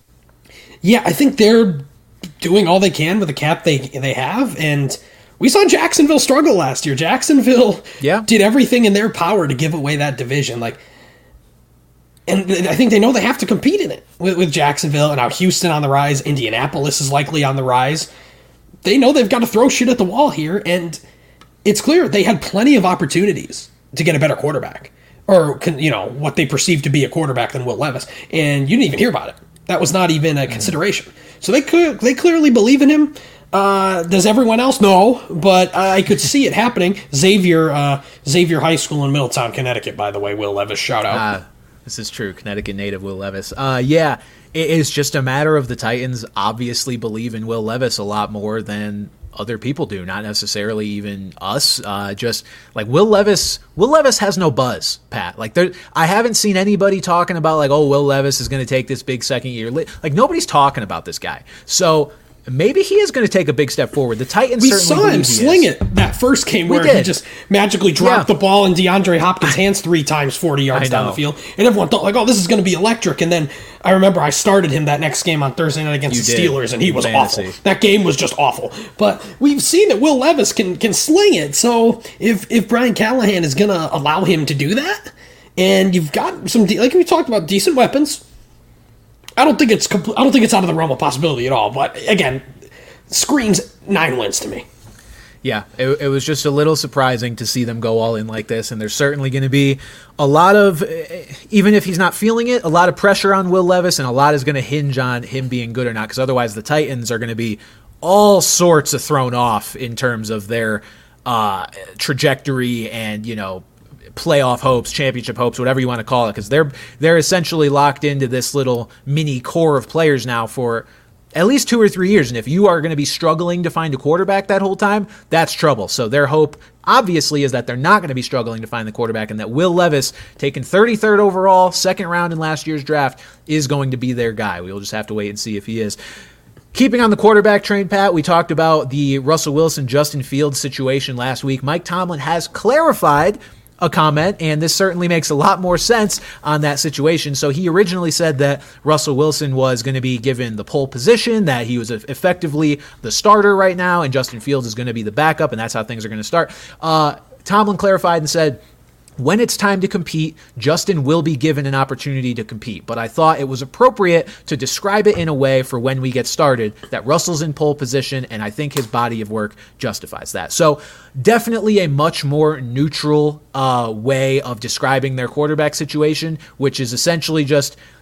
yeah, I think they're doing all they can with the cap they they have, and we saw Jacksonville struggle last year. Jacksonville yeah. did everything in their power to give away that division, like. And I think they know they have to compete in it with, with Jacksonville, and now Houston on the rise. Indianapolis is likely on the rise. They know they've got to throw shit at the wall here, and it's clear they had plenty of opportunities to get a better quarterback, or you know what they perceive to be a quarterback than Will Levis, and you didn't even hear about it. That was not even a consideration. So they could they clearly believe in him. Uh, does everyone else? No, but I could see it happening. Xavier uh, Xavier High School in Middletown, Connecticut, by the way. Will Levis, shout out. Uh, This is true. Connecticut native Will Levis. Uh, yeah, it is just a matter of the Titans obviously believe in Will Levis a lot more than other people do. Not necessarily even us. Uh, just like Will Levis. Will Levis has no buzz, Pat. Like there, I haven't seen anybody talking about like, oh, Will Levis is going to take this big second year. Like nobody's talking about this guy. So. Maybe he is going to take a big step forward. The Titans we certainly saw him he sling is. it that first game We where did. he just magically dropped Yeah. the ball in DeAndre Hopkins' hands three times, forty yards I down know. the field, and everyone thought like, "Oh, this is going to be electric." And then I remember I started him that next game on Thursday night against You the did. Steelers, and he was Fantasy. awful. That game was just awful. But we've seen that Will Levis can can sling it. So if if Brian Callahan is going to allow him to do that, and you've got some de- like we talked about decent weapons, I don't think it's compl- I don't think it's out of the realm of possibility at all. But again. Screams nine wins to me. Yeah, it, it was just a little surprising to see them go all in like this, and there's certainly going to be a lot of, even if he's not feeling it, a lot of pressure on Will Levis, and a lot is going to hinge on him being good or not, because otherwise the Titans are going to be all sorts of thrown off in terms of their uh, trajectory and, you know, playoff hopes, championship hopes, whatever you want to call it, because they're they're essentially locked into this little mini core of players now for at least two or three years. And if you are going to be struggling to find a quarterback that whole time, that's trouble. So their hope, obviously, is that they're not going to be struggling to find the quarterback, and that Will Levis, taken thirty-third overall, second round in last year's draft, is going to be their guy. We'll just have to wait and see if he is. Keeping on the quarterback train, Pat, we talked about the Russell Wilson, Justin Fields situation last week. Mike Tomlin has clarified a comment, and this certainly makes a lot more sense on that situation. So he originally said that Russell Wilson was going to be given the pole position, that he was effectively the starter right now, and Justin Fields is going to be the backup, and that's how things are going to start. Uh, Tomlin clarified and said, when it's time to compete, Justin will be given an opportunity to compete. But I thought it was appropriate to describe it in a way for when we get started that Russell's in pole position, and I think his body of work justifies that. So definitely a much more neutral uh, way of describing their quarterback situation, which is essentially just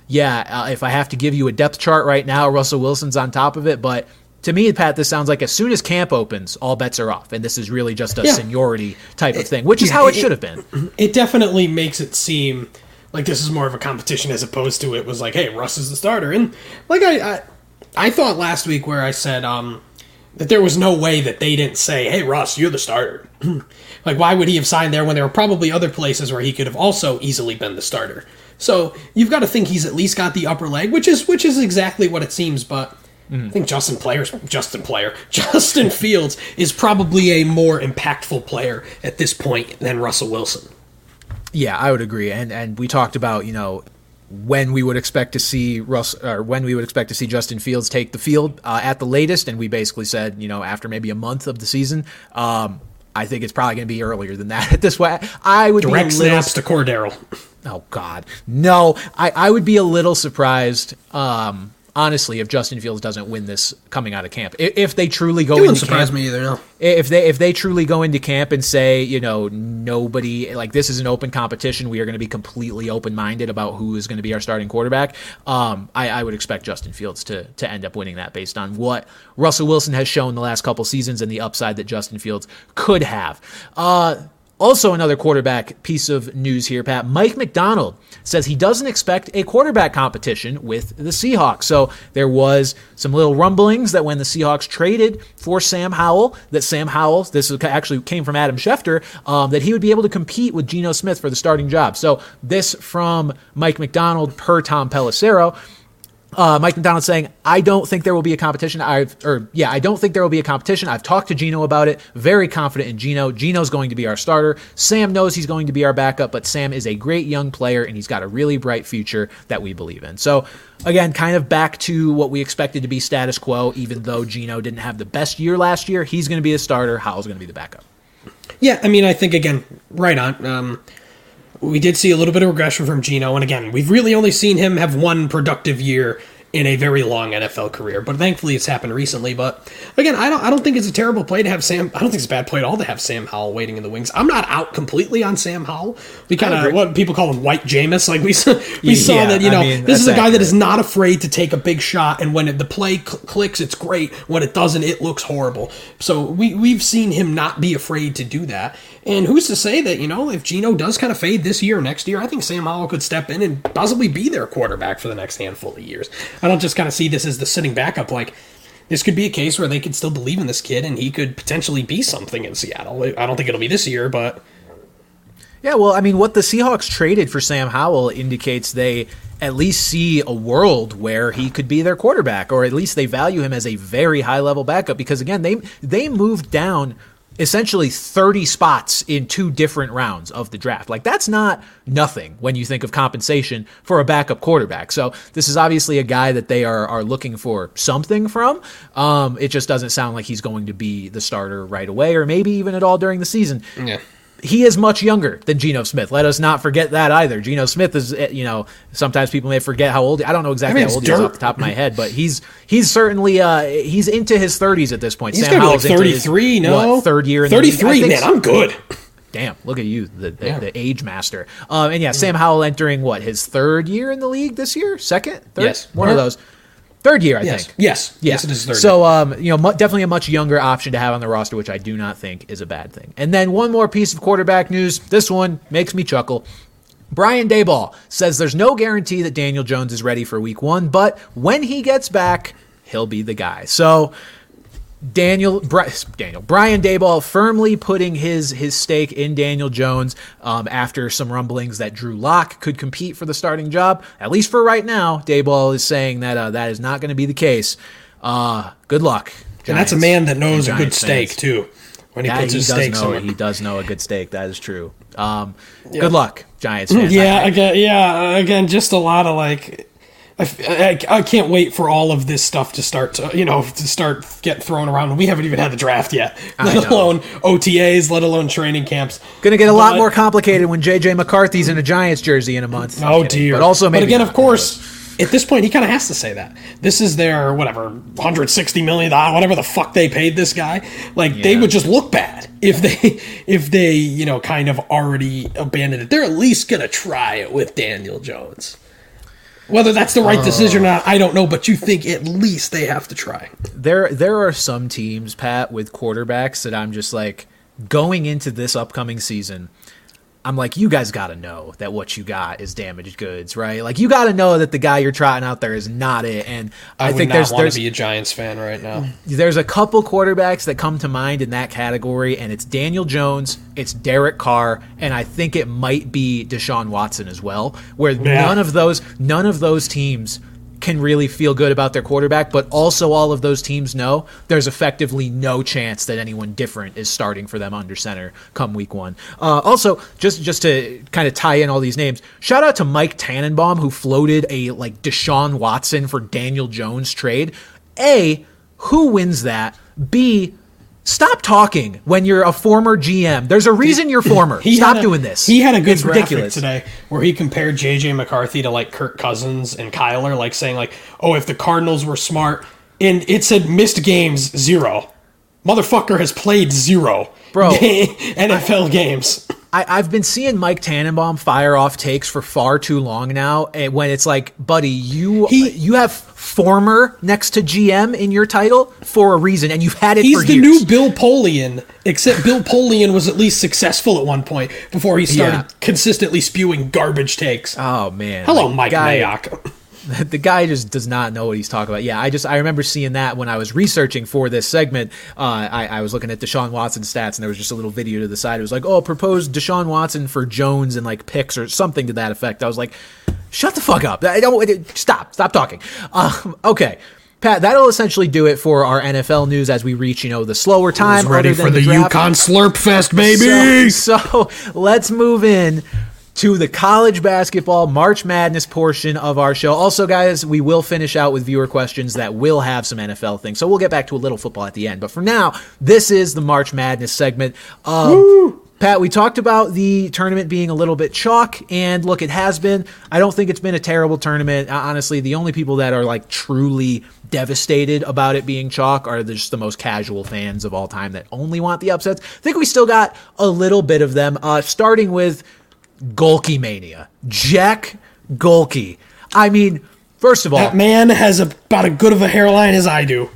yeah, uh, if I have to give you a depth chart right now, Russell Wilson's on top of it. But to me, Pat, this sounds like as soon as camp opens, all bets are off. And this is really just a yeah. seniority type of thing, which is yeah, how it, it should have been. It definitely makes it seem like this is more of a competition as opposed to it was like, hey, Russ is the starter. And like I I, I thought last week where I said um, that there was no way that they didn't say, hey, Russ, you're the starter. Like, why would he have signed there when there were probably other places where he could have also easily been the starter? So you've got to think he's at least got the upper leg, which is which is exactly what it seems. But mm. I think Justin Players, Justin Player, Justin Fields is probably a more impactful player at this point than Russell Wilson. Yeah, I would agree. And and we talked about, you know, when we would expect to see Russ, or when we would expect to see Justin Fields take the field uh, at the latest, and we basically said, you know, after maybe a month of the season. Um, I think it's probably going to be earlier than that at this way. I would direct be a little, snaps to Cordero. Oh God, no! I, I would be a little surprised, um, honestly, if Justin Fields doesn't win this coming out of camp. If, if they truly go it wouldn't into surprise camp, me either. No. If they if they truly go into camp and say, you know, nobody, like, this is an open competition, we are going to be completely open minded about who is going to be our starting quarterback. Um, I, I would expect Justin Fields to to end up winning that based on what Russell Wilson has shown the last couple seasons and the upside that Justin Fields could have. Uh, Also, another quarterback piece of news here, Pat. Mike Macdonald says he doesn't expect a quarterback competition with the Seahawks. So there was some little rumblings that when the Seahawks traded for Sam Howell, that Sam Howell, this actually came from Adam Schefter, um, that he would be able to compete with Geno Smith for the starting job. So this from Mike Macdonald per Tom Pelissero. Uh, Mike Macdonald saying, I don't think there will be a competition. I've, or yeah, I don't think there will be a competition. I've talked to Geno about it. Very confident in Geno. Geno's going to be our starter. Sam knows he's going to be our backup, but Sam is a great young player and he's got a really bright future that we believe in. So again, kind of back to what we expected to be status quo, even though Geno didn't have the best year last year. He's going to be the starter. Howell's going to be the backup. Yeah, I mean, I think, again, right on. Um, we did see a little bit of regression from Geno, and again, we've really only seen him have one productive year in a very long N F L career, but thankfully it's happened recently. But again, I don't I don't think it's a terrible play to have Sam. I don't think it's a bad play at all to have Sam Howell waiting in the wings. I'm not out completely on Sam Howell. We kind of what people call him White Jameis. Like we saw, we yeah, saw that you know I mean, this is a guy accurate. that is not afraid to take a big shot, and when it, the play cl- clicks, it's great. When it doesn't, it looks horrible. So we we've seen him not be afraid to do that. And who's to say that, you know, if Geno does kind of fade this year or next year, I think Sam Howell could step in and possibly be their quarterback for the next handful of years. I don't just kind of see this as the sitting backup. Like, this could be a case where they could still believe in this kid and he could potentially be something in Seattle. I don't think it'll be this year, but... Yeah, well, I mean, what the Seahawks traded for Sam Howell indicates they at least see a world where he could be their quarterback, or at least they value him as a very high-level backup because, again, they they moved down essentially thirty spots in two different rounds of the draft. Like, that's not nothing when you think of compensation for a backup quarterback. So this is obviously a guy that they are are looking for something from. Um, it just doesn't sound like he's going to be the starter right away, or maybe even at all during the season. Yeah. He is much younger than Geno Smith. Let us not forget that either. Geno Smith is, you know, sometimes people may forget how old. I don't know exactly I mean, how old he is off the top of my head, but he's he's certainly uh, he's into his thirties at this point. He's Sam Howell's like thirty-three, into his, no, what, third year in thirty-three, the league. man, I'm good. Damn, look at you, the the, yeah. the age master. Um, and yeah, Sam Howell entering what, his third year in the league this year, second, third, yes, one of those. Third year, I yes. think. Yes, yeah. yes, it is third. So, um, you know, mu- definitely a much younger option to have on the roster, which I do not think is a bad thing. And then one more piece of quarterback news. This one makes me chuckle. Brian Daboll says there's no guarantee that Daniel Jones is ready for week one, but when he gets back, he'll be the guy. So, Daniel, Bri- Daniel, Brian Daboll firmly putting his his stake in Daniel Jones um, after some rumblings that Drew Lock could compete for the starting job. At least for right now, Daboll is saying that uh, that is not going to be the case. Uh, good luck, Giants, and that's a man that knows a good steak fans. too. When he yeah, puts he his does steak know, somewhere, he does know a good steak. That is true. Um, yeah. Good luck, Giants fans. Yeah, I, again, yeah, again, just a lot of like. I, I, I can't wait for all of this stuff to start to, you know, to start get thrown around. We haven't even had the draft yet, let alone O T As, let alone training camps. Going to get a but, lot more complicated when J J McCarthy's in a Giants jersey in a month. Oh, dear. But also, maybe but again, not. Of course, at this point, he kind of has to say that. This is their, whatever, one hundred sixty million dollars, whatever the fuck they paid this guy. Like, yeah. They would just look bad if they, if they, you know, kind of already abandoned it. They're at least going to try it with Daniel Jones. Whether that's the right uh, decision or not, I don't know, but you think at least they have to try. There there are some teams, Pat, with quarterbacks that I'm just like, going into this upcoming season, I'm like, you guys got to know that what you got is damaged goods, right? Like, you got to know that the guy you're trotting out there is not it. And I, I think would there's not want there's to be a Giants fan right now. There's a couple quarterbacks that come to mind in that category, and it's Daniel Jones, it's Derek Carr, and I think it might be Deshaun Watson as well. Where yeah. none of those none of those teams can really feel good about their quarterback, but also all of those teams know there's effectively no chance that anyone different is starting for them under center come week one. Uh, also, just just to kind of tie in all these names, shout out to Mike Tannenbaum, who floated a like Deshaun Watson for Daniel Jones trade. A, who wins that? B, stop talking when you're a former G M. There's a reason you're former. He Stop a, doing this. He had a good it's graphic ridiculous. today where he compared J J McCarthy to like Kirk Cousins and Kyler, like saying like, oh, if the Cardinals were smart, and it said missed games zero. Motherfucker has played zero Bro, N F L I, games. I, I've been seeing Mike Tannenbaum fire off takes for far too long now, and when it's like, buddy, you he, you have former next to G M in your title for a reason, and you've had it he's for the years. new Bill Polian, except Bill Polian was at least successful at one point before he started Yeah. consistently spewing garbage takes. Oh, man. Hello, like, Mike guy, Mayock. The guy just does not know what he's talking about. Yeah, I just I remember seeing that when I was researching for this segment. Uh, I, I was looking at Deshaun Watson stats, and there was just a little video to the side. It was like, oh, proposed Deshaun Watson for Jones and like picks or something to that effect. I was like, shut the fuck up. I don't stop. Stop talking. Um, okay. Pat, that'll essentially do it for our N F L news as we reach, you know, the slower time. Ready other than for the, the UConn Slurp Fest, baby. So, so let's move in to the college basketball March Madness portion of our show. Also, guys, we will finish out with viewer questions that will have some N F L things. So we'll get back to a little football at the end. But for now, this is the March Madness segment. Um, Pat, we talked about the tournament being a little bit chalk, and look, it has been. I don't think it's been a terrible tournament. Honestly, the only people that are like truly devastated about it being chalk are just the most casual fans of all time that only want the upsets. I think we still got a little bit of them, uh, starting with Golke Mania. Jack Golke. I mean, first of all, that man has about as good of a hairline as I do.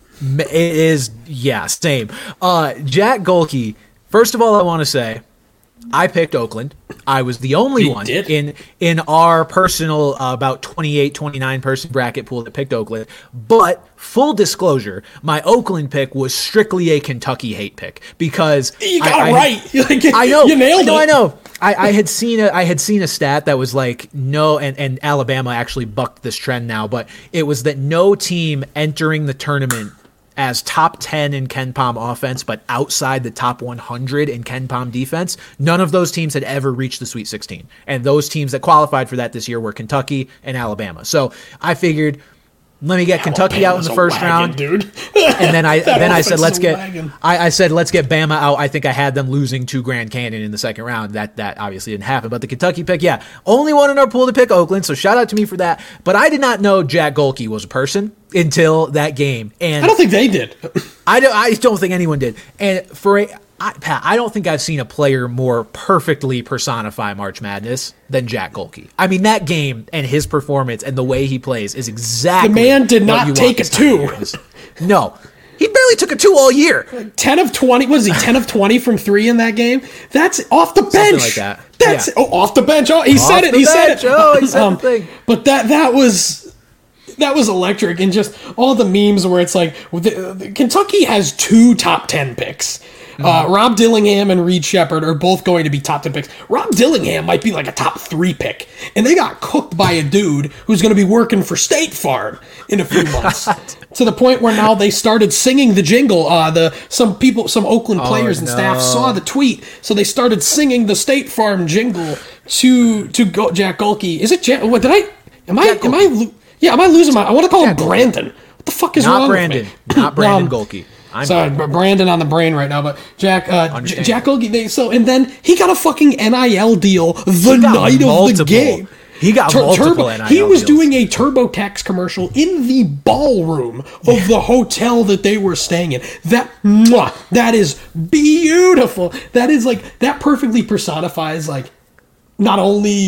It is, yeah, same. Uh, Jack Golke. First of all, I want to say, I picked Oakland. I was the only you one did? in in our personal uh, about twenty-eight, twenty-nine person bracket pool that picked Oakland. But full disclosure, my Oakland pick was strictly a Kentucky hate pick because you got I, it I, right. I know, you nailed I know, it. I know. I, I had seen a I had seen a stat that was like no, and, and Alabama actually bucked this trend now, but it was that no team entering the tournament as top ten in KenPom offense, but outside the top one hundred in KenPom defense, none of those teams had ever reached the Sweet sixteen. And those teams that qualified for that this year were Kentucky and Alabama. So I figured, let me get Kentucky out in the first wagon, round, dude. and then I then I said let's get wagon. I, I said let's get Bama out. I think I had them losing to Grand Canyon in the second round. That that obviously didn't happen. But the Kentucky pick, yeah, only one in our pool to pick Oakland. So shout out to me for that. But I did not know Jack Golke was a person until that game, and I don't think they did. I don't. I don't think anyone did. And for a I, Pat, I don't think I've seen a player more perfectly personify March Madness than Jack Golke. I mean, that game and his performance and the way he plays is exactly. The man did what not you take want a two. No, he barely took a two all year. Ten of twenty. What is he? Ten of twenty from three in that game. That's off the bench. Something like that. That's Yeah. oh, off the bench. Oh, he Off said it. the He bench. said it. Oh, he said Um, the thing. But that that was. That was electric, and just all the memes where it's like the, the, Kentucky has two top ten picks. Uh, Rob Dillingham and Reed Shepherd are both going to be top ten picks. Rob Dillingham might be like a top three pick, and they got cooked by a dude who's going to be working for State Farm in a few months. To the point where now they started singing the jingle. Uh, the some people, some Oakland players oh, and no. staff saw the tweet, so they started singing the State Farm jingle to to go, Jack Golke. Is it Jack? What did I? Am I? Jack Am I? Lo- yeah, am I losing my? I want to call Jack him Golke. Brandon. What the fuck is Not wrong Brandon. with me? Not Brandon Um, Golke. I'm Sorry, but Brandon on the brain right now, but Jack, uh, J- Understand. Jack Golke. They, so and then he got a fucking N I L deal the He got night multiple. of the game. He got multiple N I L He was deals. doing a TurboTax commercial in the ballroom of the hotel that they were staying in. That, mwah, that is beautiful. That is like that perfectly personifies like not only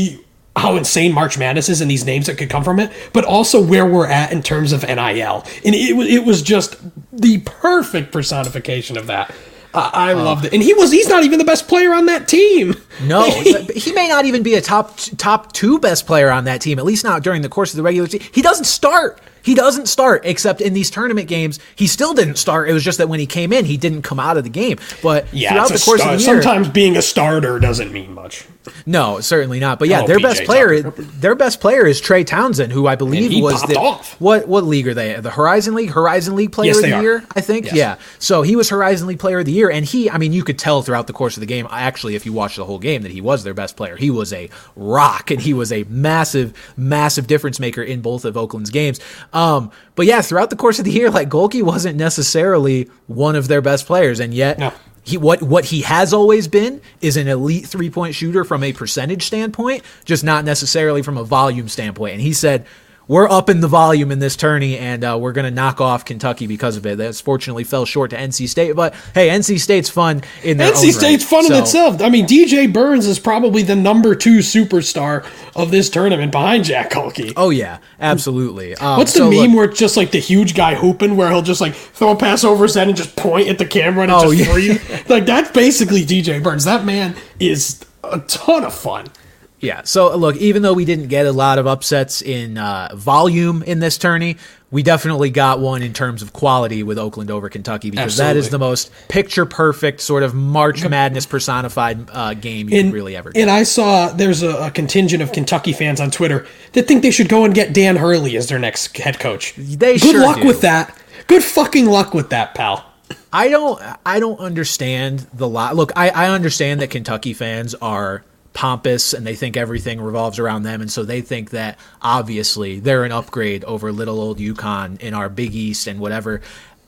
how insane March Madness is and these names that could come from it, but also where we're at in terms of N I L. And it, it was just the perfect personification of that. Uh, I oh. loved it. And he was he's not even the best player on that team. No, he may not even be a top top two best player on that team, at least not during the course of the regular season. He doesn't start. He doesn't start, except in these tournament games. He still didn't start. It was just that when he came in, he didn't come out of the game. But yeah, throughout the course star- of the year, sometimes being a starter doesn't mean much. No, certainly not. But yeah, oh, their P J best player, Tucker. their best player is Trey Townsend, who I believe was the off. what what league are they? The Horizon League, Horizon League Player yes, of the are. Year, I think. Yes. Yeah. So he was Horizon League Player of the Year, and he, I mean, you could tell throughout the course of the game. Actually, if you watched the whole game, that he was their best player. He was a rock, and he was a massive, massive difference maker in both of Oakland's games. Um, but yeah, throughout the course of the year, like Golke wasn't necessarily one of their best players, and yet. No. He, what what he has always been is an elite three-point shooter from a percentage standpoint, just not necessarily from a volume standpoint. And he said, we're upping the volume in this tourney, and uh, we're going to knock off Kentucky because of it. That fortunately fell short to N C State, but hey, N C State's fun in their N C own State's right. fun so, in itself. I mean, D J Burns is probably the number two superstar of this tournament behind Jack Golke. Oh, yeah, absolutely. Um, What's the so meme look, where it's just like the huge guy hooping, where he'll just like throw a pass over his head and just point at the camera and it's Oh, just yeah. free? Like, that's basically D J Burns. That man is a ton of fun. Yeah, so look, even though we didn't get a lot of upsets in uh, volume in this tourney, we definitely got one in terms of quality with Oakland over Kentucky, because Absolutely. that is the most picture-perfect sort of March Madness personified uh, game you And, could really ever get. and I saw there's a, a contingent of Kentucky fans on Twitter that think they should go and get Dan Hurley as their next head coach. They Good sure luck do. with that. Good fucking luck with that, pal. I don't I don't understand the lot. Look, I, I understand that Kentucky fans are pompous and they think everything revolves around them, and so they think that obviously they're an upgrade over little old UConn in our Big East and whatever.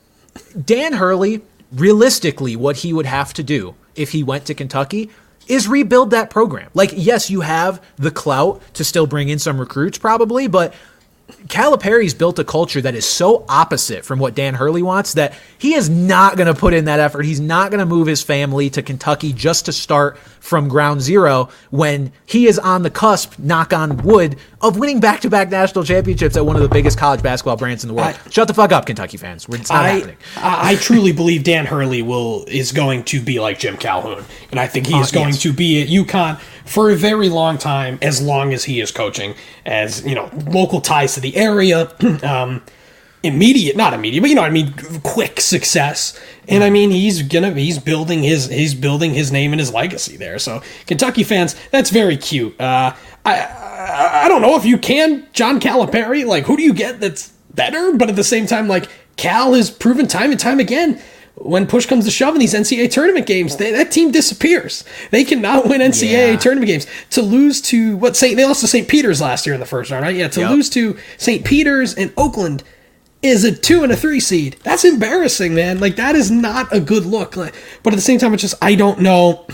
Dan Hurley, realistically, what he would have to do if he went to Kentucky is rebuild that program. Like, yes, you have the clout to still bring in some recruits probably, but Calipari's built a culture that is so opposite from what Dan Hurley wants that he is not going to put in that effort. He's not going to move his family to Kentucky just to start from ground zero when he is on the cusp, knock on wood, of winning back-to-back national championships at one of the biggest college basketball brands in the world. I, Shut the fuck up, Kentucky fans. It's not I, happening. I, I truly believe Dan Hurley will is going to be like Jim Calhoun, and I think he is uh, going yes. to be at UConn for a very long time, as long as he is coaching, as, you know, local ties to the area, um, immediate, not immediate, but you know what I mean, quick success. And I mean, he's gonna, he's building his, he's building his name and his legacy there. So Kentucky fans, that's very cute. Uh, I, I, I don't know if you can, John Calipari, like, who do you get that's better? But at the same time, like, Cal has proven time and time again, when push comes to shove in these N C double A tournament games, they, that team disappears. They cannot win N C double A yeah. tournament games. To lose to what Saint they lost to Saint Peter's last year in the first round, right? Yeah, to yep. lose to Saint Peter's and Oakland is a two and a three seed. That's embarrassing, man. Like, that is not a good look. Like, but at the same time, it's just I don't know.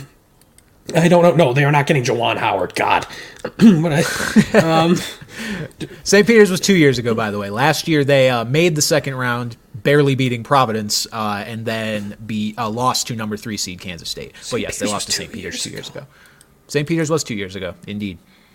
I don't know. No, they are not getting Juwan Howard. God. but I, um, Saint Peter's was two years ago, by the way. Last year they uh, made the second round, barely beating Providence, uh, and then be uh, lost to number three seed Kansas State. But yes, they lost to Saint Peter's two years ago. Saint Peter's was two years ago, indeed.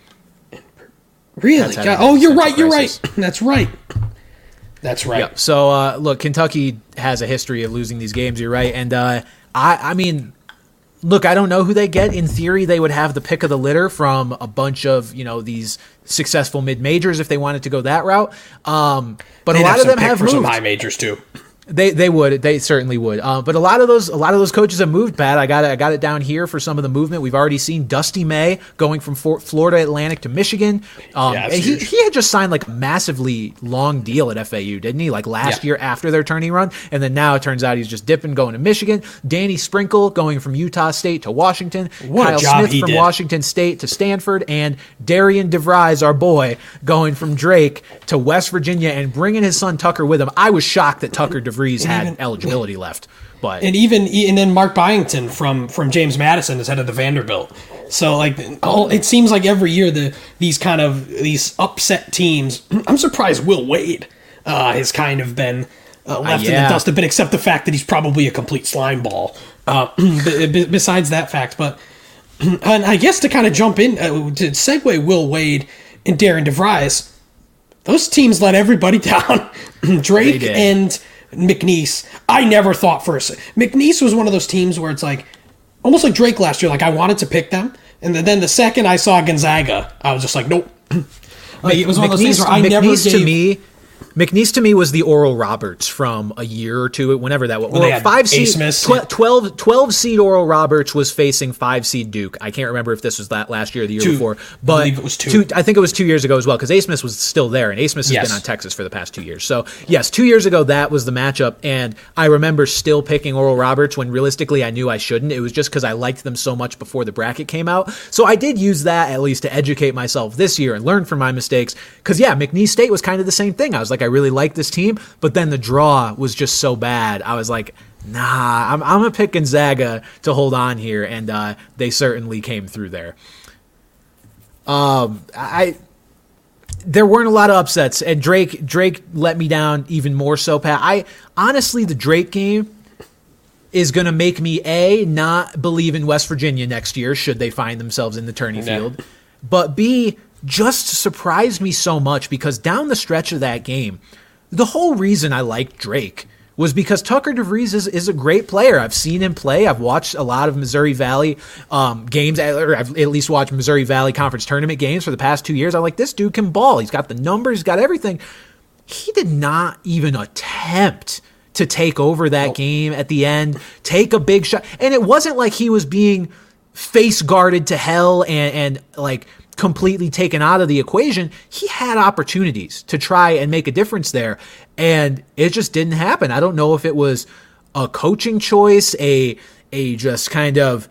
Really? God. Oh, you're right. You're right. That's right. That's right. Yep. So uh, look, Kentucky has a history of losing these games. You're right, and uh, I, I mean. Look, I don't know who they get. In theory, they would have the pick of the litter from a bunch of, you know, these successful mid-majors if they wanted to go that route. Um, but They'd a lot have of them have for moved. Some high majors too. They they would they certainly would, uh, but a lot of those a lot of those coaches have moved. Pat, I got it, I got it down here for some of the movement. We've already seen Dusty May going from Fort Florida Atlantic to Michigan. Um, yeah, and he huge. he had just signed like a massively long deal at F A U, didn't he? Like last yeah. year after their tourney run, and then now it turns out he's just dipping, going to Michigan. Danny Sprinkle going from Utah State to Washington. What Kyle a job Smith he from did. Washington State to Stanford, and Darian DeVries, our boy, going from Drake to West Virginia and bringing his son Tucker with him. I was shocked that Tucker DeVries had even, eligibility left, but and even and then Mark Byington from from James Madison is head of the Vanderbilt. So like, all, it seems like every year the these kind of these upset teams. I'm surprised Will Wade uh, has kind of been uh, left uh, yeah. in the dust a bit, except the fact that he's probably a complete slime ball. Uh, b- b- besides that fact, but and I guess to kind of jump in, uh, to segue Will Wade and Darren DeVries, those teams let everybody down. Drake and McNeese, I never thought first. McNeese was one of those teams where it's like, almost like Drake last year, like I wanted to pick them. And then the second I saw Gonzaga, I was just like, nope. Like, it was one of those things where I McNeese never gave... to me, McNeese to me was the Oral Roberts from a year or two, whenever that was. Well, well, five seed, tw- twelve, twelve seed Oral Roberts was facing five seed Duke. I can't remember if this was that last year or the year two. before, but I believe it was two. two. I think it was two years ago as well, because A. Smith was still there, and A. Smith has yes. been on Texas for the past two years. So yes, two years ago that was the matchup, and I remember still picking Oral Roberts when realistically I knew I shouldn't. It was just because I liked them so much before the bracket came out. So I did use that at least to educate myself this year and learn from my mistakes. Because yeah, McNeese State was kind of the same thing. I was like, I really like this team. But then the draw was just so bad. I was like, nah, I'm, I'm going to pick Gonzaga to hold on here. And uh, they certainly came through there. Um, I There weren't a lot of upsets. And Drake Drake let me down even more so, Pat. I honestly, the Drake game is going to make me, A, not believe in West Virginia next year, should they find themselves in the tourney yeah. field. But B, just surprised me so much because down the stretch of that game, the whole reason I liked Drake was because Tucker DeVries is, is a great player. I've seen him play. I've watched a lot of Missouri Valley um, games, or I've at least watched Missouri Valley Conference Tournament games for the past two years. I'm like, this dude can ball. He's got the numbers. He's got everything. He did not even attempt to take over that game at the end, take a big shot. And it wasn't like he was being face guarded to hell and, and like completely taken out of the equation. He had opportunities to try and make a difference there, and it just didn't happen. I don't know if it was a coaching choice, a a just kind of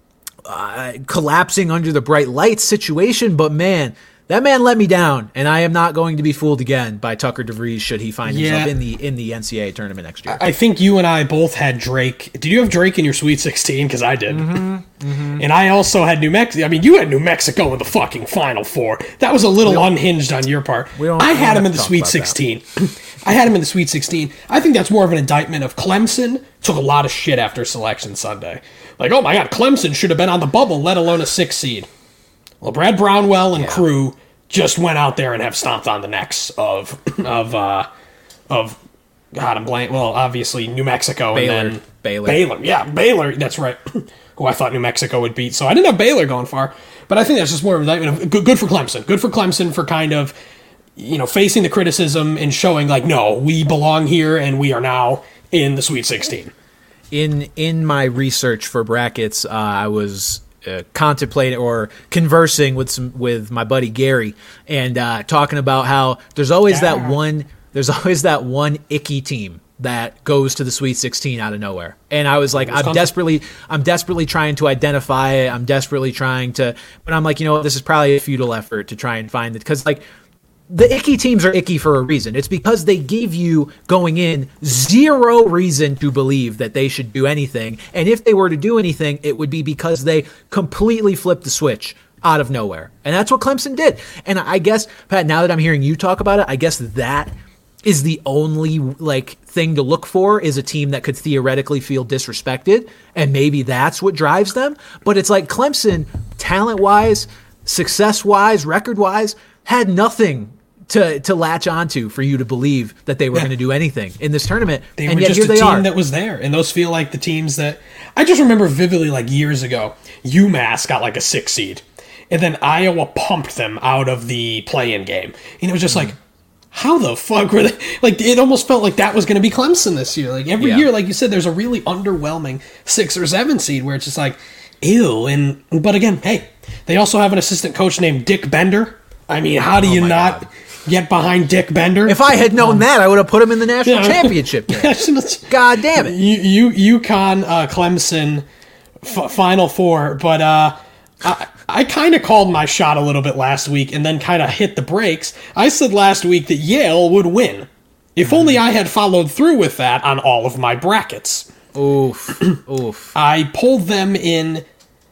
uh, collapsing under the bright lights situation, but man, that man let me down, and I am not going to be fooled again by Tucker DeVries should he find himself yeah. in the in the N C double A tournament next year. I think you and I both had Drake. Did you have Drake in your Sweet sixteen? Because I did. Mm-hmm, mm-hmm. And I also had New Mexico. I mean, you had New Mexico in the fucking Final Four. That was a little unhinged on your part. We don't, I we had don't him in the Sweet sixteen. I had him in the Sweet sixteen. I think that's more of an indictment of Clemson. Took a lot of shit after Selection Sunday. Like, oh my God, Clemson should have been on the bubble, let alone a six seed. Well, Brad Brownwell and yeah. crew just went out there and have stomped on the necks of of uh, of God, I'm blank. Well, obviously New Mexico Baylor, and then Baylor. Baylor, yeah, Baylor. That's right. Who I thought New Mexico would beat. So I didn't have Baylor going far, but I think that's just more of an indictment of good, good for Clemson. Good for Clemson for kind of you know facing the criticism and showing like, no, we belong here and we are now in the Sweet sixteen. In in my research for brackets, uh, I was. Uh, contemplating or conversing with some with my buddy Gary and uh, talking about how there's always yeah. that one there's always that one icky team that goes to the Sweet sixteen out of nowhere, and I was like, Wisconsin. I'm desperately I'm desperately trying to identify it. I'm desperately trying to, but I'm like, you know what, this is probably a futile effort to try and find it because like. The icky teams are icky for a reason. It's because they give you, going in, zero reason to believe that they should do anything. And if they were to do anything, it would be because they completely flipped the switch out of nowhere. And that's what Clemson did. And I guess, Pat, now that I'm hearing you talk about it, I guess that is the only like thing to look for is a team that could theoretically feel disrespected. And maybe that's what drives them. But it's like Clemson, talent-wise, success-wise, record-wise, had nothing to to latch onto for you to believe that they were Yeah. going to do anything in this tournament. They and were yet just here a they team are. that was there, and those feel like the teams that I just remember vividly. Like years ago, UMass got like a six seed, and then Iowa pumped them out of the play-in game, and it was just mm-hmm. like, how the fuck were they? Like it almost felt like that was going to be Clemson this year. Like every Yeah. year, like you said, there's a really underwhelming six or seven seed where it's just like, ew. And but again, hey, they also have an assistant coach named Dick Bender. I mean, how do Oh you my not? God. Get behind Dick Bender. If I had known um, that, I would have put him in the national yeah. championship game. God damn it. You, you, UConn, uh, Clemson, f- Final Four. But uh, I, I kind of called my shot a little bit last week and then kind of hit the brakes. I said last week that Yale would win. If mm. only I had followed through with that on all of my brackets. Oof. Oof. I pulled them in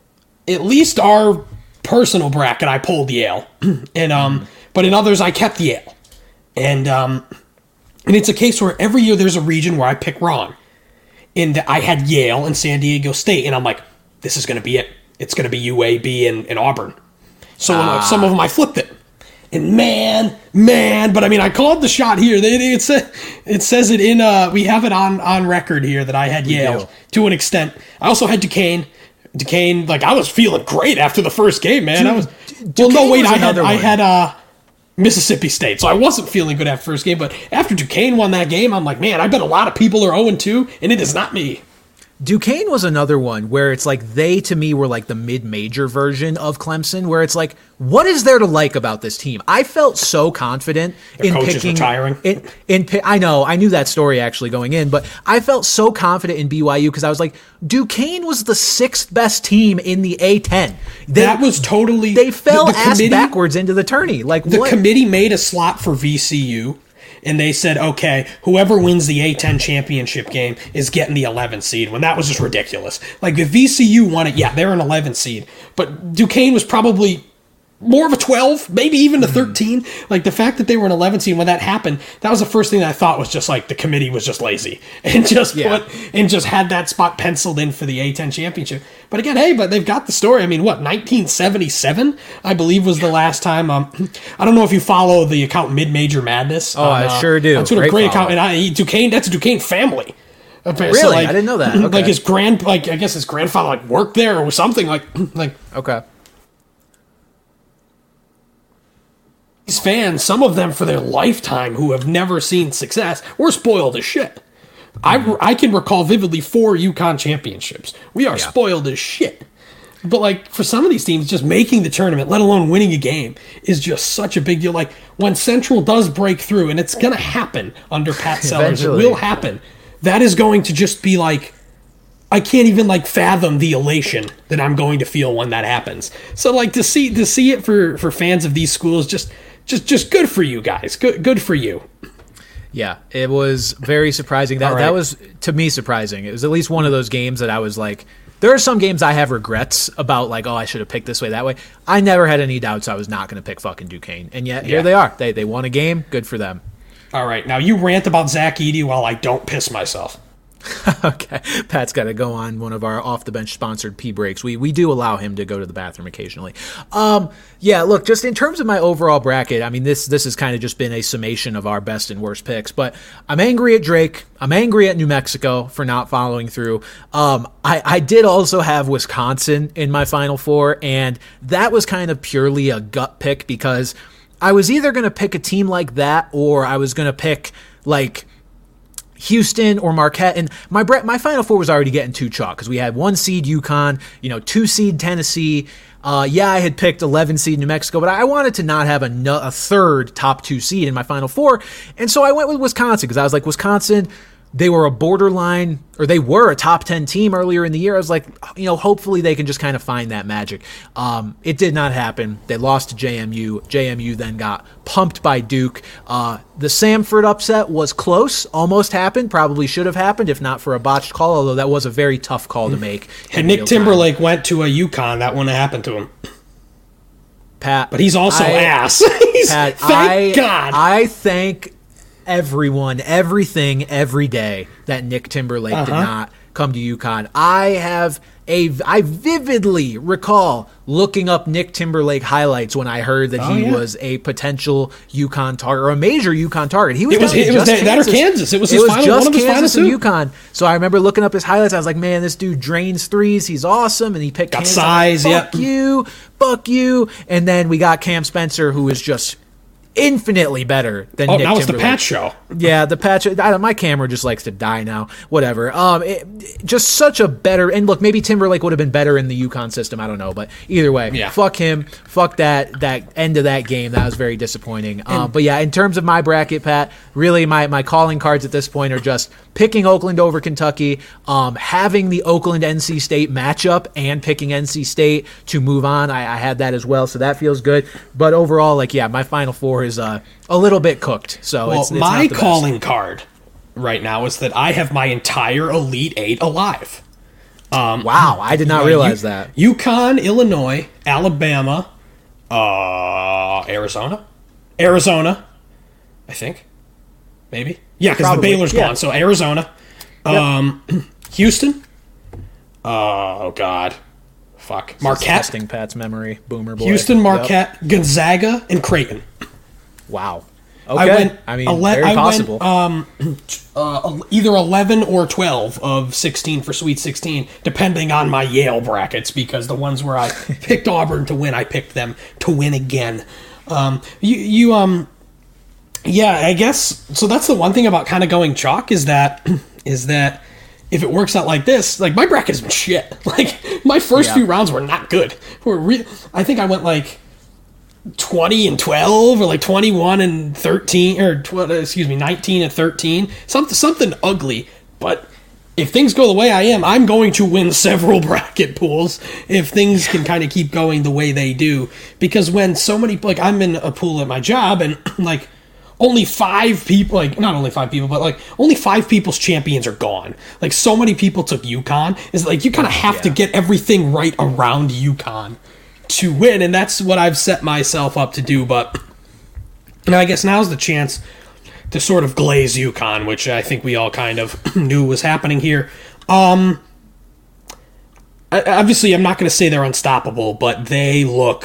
at least our personal bracket. I pulled Yale. and um. Mm. But in others, I kept Yale. And um, and it's a case where every year there's a region where I pick wrong. And I had Yale and San Diego State, and I'm like, this is going to be it. it's going to be U A B and, and Auburn. So ah. some of them I flipped it. And man, man, but I mean, I called the shot here. It, it, says, it says it in, uh, we have it on, on record here that I had Yale to an extent. I also had Duquesne. Duquesne, like, I was feeling great after the first game, man. Dude, I was, Duquesne well, no, wait, was I had, one. I had, uh, Mississippi State, so I wasn't feeling good after first game, but after Duquesne won that game, I'm like, man, I bet a lot of people are oh and two, and it is not me. Duquesne was another one where it's like they, to me, were like the mid-major version of Clemson, where it's like, what is there to like about this team? I felt so confident the in coach picking. Is retiring. In, in, I know, I knew that story actually going in, but I felt so confident in B Y U because I was like, Duquesne was the sixth best team in the A ten. They, that was totally. They fell the, the ass backwards into the tourney. Like the what? committee made a slot for V C U. And they said, okay, whoever wins the A ten championship game is getting the eleventh seed, when that was just ridiculous. Like, the V C U won it, yeah, they're an eleventh seed. But Duquesne was probably more of a twelve, maybe even a thirteen. Like, the fact that they were an eleven seed when that happened, that was the first thing that I thought was just like the committee was just lazy and just yeah. put and just had that spot penciled in for the A ten championship. But again, hey, but they've got the story. I mean, what, nineteen seventy-seven, I believe, was the last time. Um, I don't know if you follow the account Mid-Major Madness. Oh, on, I uh, sure do. That's a great, great follow. account. And I, Duquesne, that's a Duquesne family. Really? So like, I didn't know that. Okay. Like his grand, like I guess his grandfather like worked there or something. Like, like okay. These fans, some of them for their lifetime who have never seen success, were spoiled as shit. I, I can recall vividly four UConn championships. We are yeah. spoiled as shit. But, like, for some of these teams, just making the tournament, let alone winning a game, is just such a big deal. Like, when Central does break through, and it's going to happen under Pat Sellers, it will happen, that is going to just be, like, I can't even, like, fathom the elation that I'm going to feel when that happens. So, like, to see to see it for, for fans of these schools, just, just, just good for you guys. Good, good for you. Yeah, it was very surprising. That right. that was, to me, surprising. It was at least one of those games that I was like, there are some games I have regrets about, like, oh, I should have picked this way, that way. I never had any doubts I was not going to pick fucking Duquesne. And yet, here yeah. they are. They they won a game. Good for them. All right, now you rant about Zach Edey while I don't piss myself. Okay, Pat's got to go on one of our off-the-bench sponsored pee breaks. We we do allow him to go to the bathroom occasionally. Um, yeah, look, just in terms of my overall bracket, I mean, this this has kind of just been a summation of our best and worst picks. But I'm angry at Drake. I'm angry at New Mexico for not following through. Um, I, I did also have Wisconsin in my Final Four, and that was kind of purely a gut pick because I was either going to pick a team like that or I was going to pick, like, Houston or Marquette, and my my Final Four was already getting too chalk because we had one seed UConn, you know, two seed Tennessee. Uh, yeah, I had picked eleven seed New Mexico, but I wanted to not have a, a third top two seed in my Final Four, and so I went with Wisconsin because I was like, Wisconsin, they were a borderline, or they were a top ten team earlier in the year. I was like, you know, hopefully they can just kind of find that magic. Um, it did not happen. They lost to J M U. J M U then got pumped by Duke. Uh, the Samford upset was close, almost happened, probably should have happened if not for a botched call, although that was a very tough call to make. Had Nick Timberlake time. went to a UConn, that wouldn't have happened to him. Pat, but he's also I, ass. he's, Pat, thank I, God. I thank everyone, everything, every day that Nick Timberlake uh-huh. did not come to UConn. I have a, I vividly recall looking up Nick Timberlake highlights when I heard that oh, he yeah. was a potential UConn target or a major UConn target. He was, it was, it was that, that or Kansas. It was his it was final, just one of his Kansas final and UConn. So I remember looking up his highlights. I was like, man, this dude drains threes. He's awesome. And he picked got Kansas. size. Like, fuck yep. you, fuck you. And then we got Cam Spencer, who is just infinitely better than oh, Nick now it's Timberlake. the Pat show. Yeah, the Pat show. I, my camera just likes to die now. Whatever. Um, it, just such a better. And look, maybe Timberlake would have been better in the UConn system. I don't know, but either way, yeah. fuck him. Fuck that. That end of that game. That was very disappointing. Uh, but yeah, in terms of my bracket, Pat, really my my calling cards at this point are just picking Oakland over Kentucky, um, having the Oakland N C State matchup, and picking N C State to move on. I, I had that as well, so that feels good. But overall, like, yeah, my Final Four is uh, a little bit cooked. So well, it's, it's my not the calling best. card right now is that I have my entire Elite Eight alive. Um, wow, I did not uh, realize U- that. UConn, Illinois, Alabama, uh, Arizona, Arizona, I think, maybe. Yeah, because the Baylor's yeah. gone. So Arizona, Yep. um, Houston. Uh, oh God, fuck. Just Marquette. testing Pat's memory. Boomer boy. Houston, Marquette, Yep. Gonzaga, and Creighton. Wow. I Okay. went. I mean, ele- very I possible. Went, um, uh, either eleven or twelve of sixteen for Sweet sixteen, depending on my Yale brackets, because the ones where I picked Auburn to win, I picked them to win again. Um, you, you, um, yeah, I guess. So that's the one thing about kind of going chalk is that, is that if it works out like this, like my bracket has been shit. Like my first Yeah. few rounds were not good. Were re- I think I went like twenty and twelve, or like twenty-one and thirteen, or tw- excuse me, nineteen and thirteen, something something ugly. But if things go the way I am, I'm going to win several bracket pools if things can kind of keep going the way they do. Because when so many, like I'm in a pool at my job, and like only five people, like not only five people, but like only five people's champions are gone. Like so many people took UConn. Is like you kind of have Yeah. to get everything right around UConn to win, and that's what I've set myself up to do. But you know, I guess now's the chance to sort of glaze UConn, which I think we all kind of knew was happening here. Um, I, obviously, I'm not going to say they're unstoppable, but they look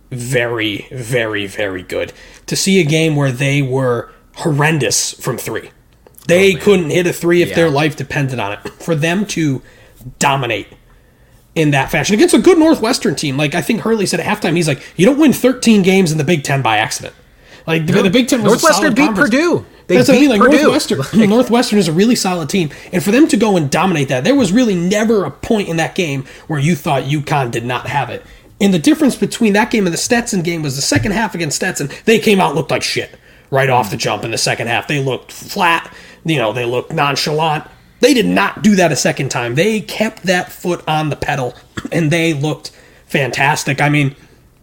very, very, very good. To see a game where they were horrendous from three. They Oh, couldn't hit a three if Yeah. their life depended on it. For them to dominate in that fashion against a good Northwestern team. Like I think Hurley said at halftime, he's like, you don't win thirteen games in the Big Ten by accident. Like the, the Big Ten was Northwestern a solid beat conference. Purdue. They That's what I beat mean. Like Purdue. Northwestern, Northwestern is a really solid team, and for them to go and dominate that, there was really never a point in that game where you thought UConn did not have it. And the difference between that game and the Stetson game was the second half against Stetson. They came out and looked like shit right off the jump in the second half. They looked flat. You know, they looked nonchalant. They did not do that a second time. They kept that foot on the pedal, and they looked fantastic. I mean,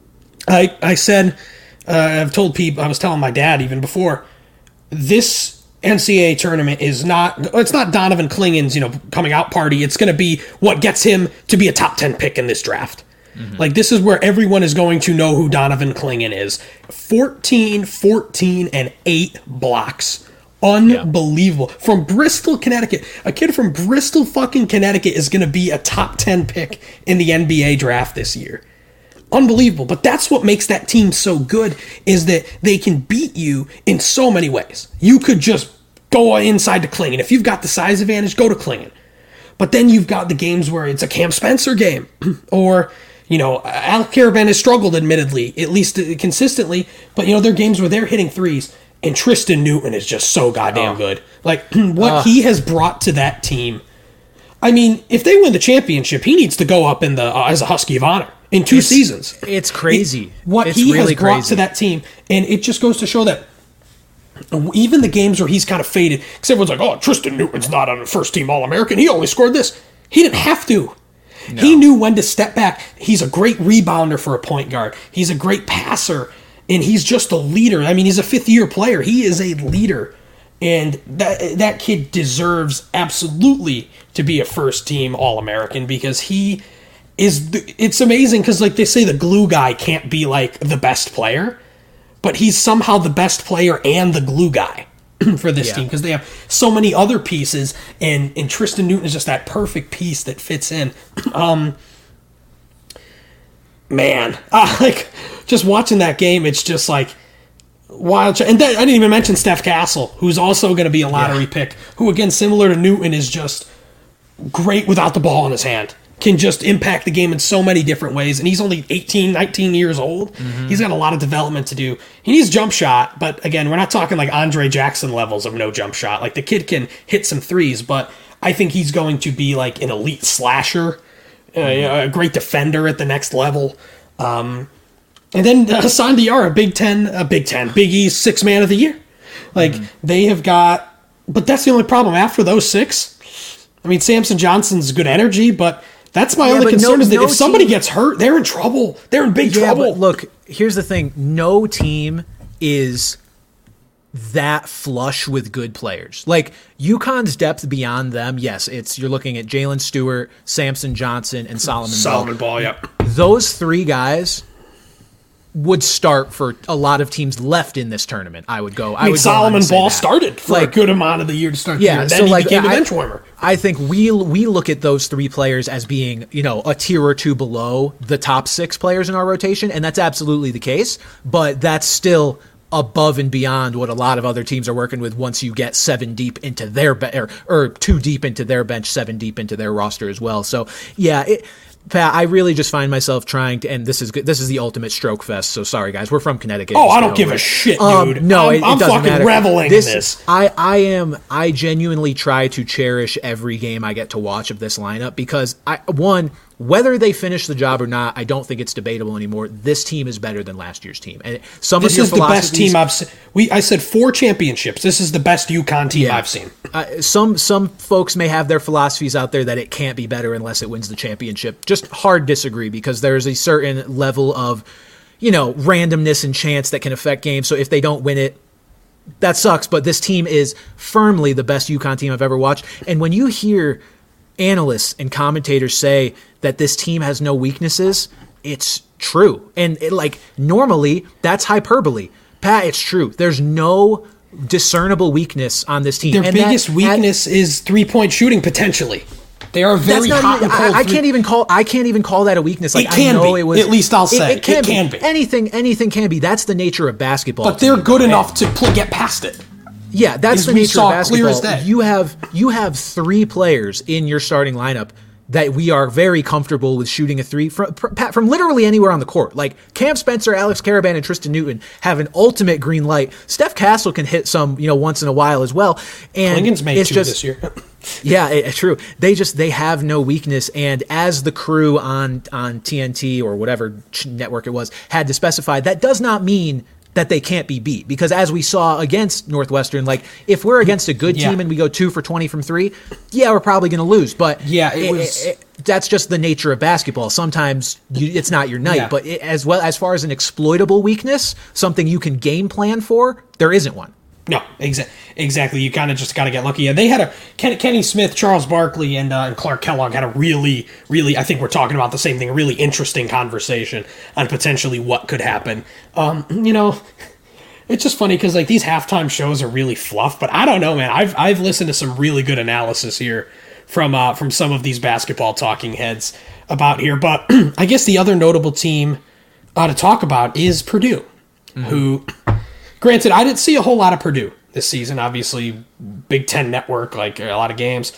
I I said, uh, I've told people, I was telling my dad even before, this N C double A tournament is not, it's not Donovan Klingen's, you know, coming out party. It's going to be what gets him to be a top ten pick in this draft. Mm-hmm. Like, this is where everyone is going to know who Donovan Klingen is. fourteen, fourteen, and eight blocks. Unbelievable. Yeah. From Bristol, Connecticut. A kid from Bristol fucking Connecticut is going to be a top ten pick in the N B A draft this year. Unbelievable. But that's what makes that team so good, is that they can beat you in so many ways. You could just go inside to Klingen. If you've got the size advantage, go to Klingen. But then you've got the games where it's a Cam Spencer game, or, you know, Al Caravan has struggled, admittedly, at least consistently, but, you know, there are games where they're hitting threes, and Tristan Newton is just so goddamn oh. good. Like, what uh. he has brought to that team. I mean, if they win the championship, he needs to go up in the uh, as a Husky of Honor in two it's, seasons. It's crazy. It, what it's he really has brought crazy. to that team, and it just goes to show that even the games where he's kind of faded, because everyone's like, oh, Tristan Newton's not on a first-team All-American. He only scored this. He didn't have to. No. He knew when to step back. He's a great rebounder for a point guard. He's a great passer, and he's just a leader. I mean, he's a fifth-year player. He is a leader, and that that kid deserves absolutely to be a first-team All-American, because he is the, it's amazing, because like they say, the glue guy can't be like the best player, but he's somehow the best player and the glue guy for this yeah. team, because they have so many other pieces, and, and Tristan Newton is just that perfect piece that fits in. Um, man, uh, like just watching that game, it's just like wild. And then, I didn't even mention Steph Castle, who's also going to be a lottery yeah. pick, who again, similar to Newton, is just great without the ball in his hand. Can just impact the game in so many different ways. And he's only eighteen, nineteen years old. Mm-hmm. He's got a lot of development to do. He needs jump shot, but again, we're not talking like Andre Jackson levels of no jump shot. Like, the kid can hit some threes, but I think he's going to be like an elite slasher, mm-hmm. uh, a great defender at the next level. Um, and then uh, Hassan Diarra, Big Ten, uh, Big Ten, Big East six man of the year. Like, mm-hmm. they have got, but that's the only problem. After those six, I mean, Samson Johnson's good energy, but that's my yeah, only concern, no, is that no if somebody team, gets hurt, they're in trouble. They're in big yeah, trouble. But look, here's the thing. No team is that flush with good players. Like, UConn's depth beyond them, yes, it's you're looking at Jalen Stewart, Samson Johnson, and Solomon Ball. Solomon Ball, yeah. Those three guys would start for a lot of teams left in this tournament. I would go. I, I mean, would Solomon go Ball that. started for like, a good amount of the year to start. Yeah, the year. Then so he like became I, a bench warmer. I think we we look at those three players as being, you know, a tier or two below the top six players in our rotation, and that's absolutely the case. But that's still above and beyond what a lot of other teams are working with once you get seven deep into their be- or, or two deep into their bench, seven deep into their roster as well. So yeah, it, Pat, I really just find myself trying to, and this is good, this is the ultimate stroke fest. So sorry, guys, we're from Connecticut. Oh, I don't give a shit, dude. Um, no, I'm, it, it I'm doesn't fucking matter. reveling this, in this. I, I am. I genuinely try to cherish every game I get to watch of this lineup because I one. Whether they finish the job or not, I don't think it's debatable anymore. This team is better than last year's team, and some This of your is the best team I've seen. We I said four championships. This is the best UConn team Yeah. I've seen. Uh, some some folks may have their philosophies out there that it can't be better unless it wins the championship. Just hard disagree because there's a certain level of, you know, randomness and chance that can affect games. So if they don't win it, that sucks. But this team is firmly the best UConn team I've ever watched. And when you hear analysts and commentators say that this team has no weaknesses, it's true. And it, like normally that's hyperbole. Pat, it's true. There's no discernible weakness on this team. Their and biggest that, weakness is three-point shooting potentially. They are very That's hot not, and cold. I, I three- can't even call. I can't even call that a weakness. Like It can I know be. It was, At least I'll say. it, it can, It can be. be. Anything. Anything can be. That's the nature of basketball. But they're to me. good enough to pl- get past it. Yeah, that's As the we nature saw of clear as basketball. day. You have you have three players in your starting lineup that we are very comfortable with shooting a three from, from literally anywhere on the court. Like Cam Spencer, Alex Caravan, and Tristan Newton have an ultimate green light. Steph Castle can hit some, you know, once in a while as well. And Klingen's made it's two just, this year. yeah, it, it's true. They just they have no weakness, and as the crew on on T N T or whatever network it was had to specify, that does not mean that they can't be beat, because as we saw against Northwestern, like if we're against a good Yeah. team and we go two for twenty from three, yeah, we're probably going to lose. But Yeah, it was- it- that's just the nature of basketball. Sometimes you, it's not your night, Yeah. but it, as well as far as an exploitable weakness, something you can game plan for, there isn't one. No, exa- exactly. You kind of just got to get lucky. Yeah, they had a Ken- Kenny Smith, Charles Barkley, and, uh, and Clark Kellogg had a really, really. I think we're talking about the same thing. A really interesting conversation on potentially what could happen. Um, you know, it's just funny because like these halftime shows are really fluff, but I don't know, man. I've I've listened to some really good analysis here from uh, from some of these basketball talking heads about here. But I guess the other notable team uh, to talk about is Purdue, mm-hmm. who. Granted, I didn't see a whole lot of Purdue this season. Obviously, Big Ten Network, like a lot of games.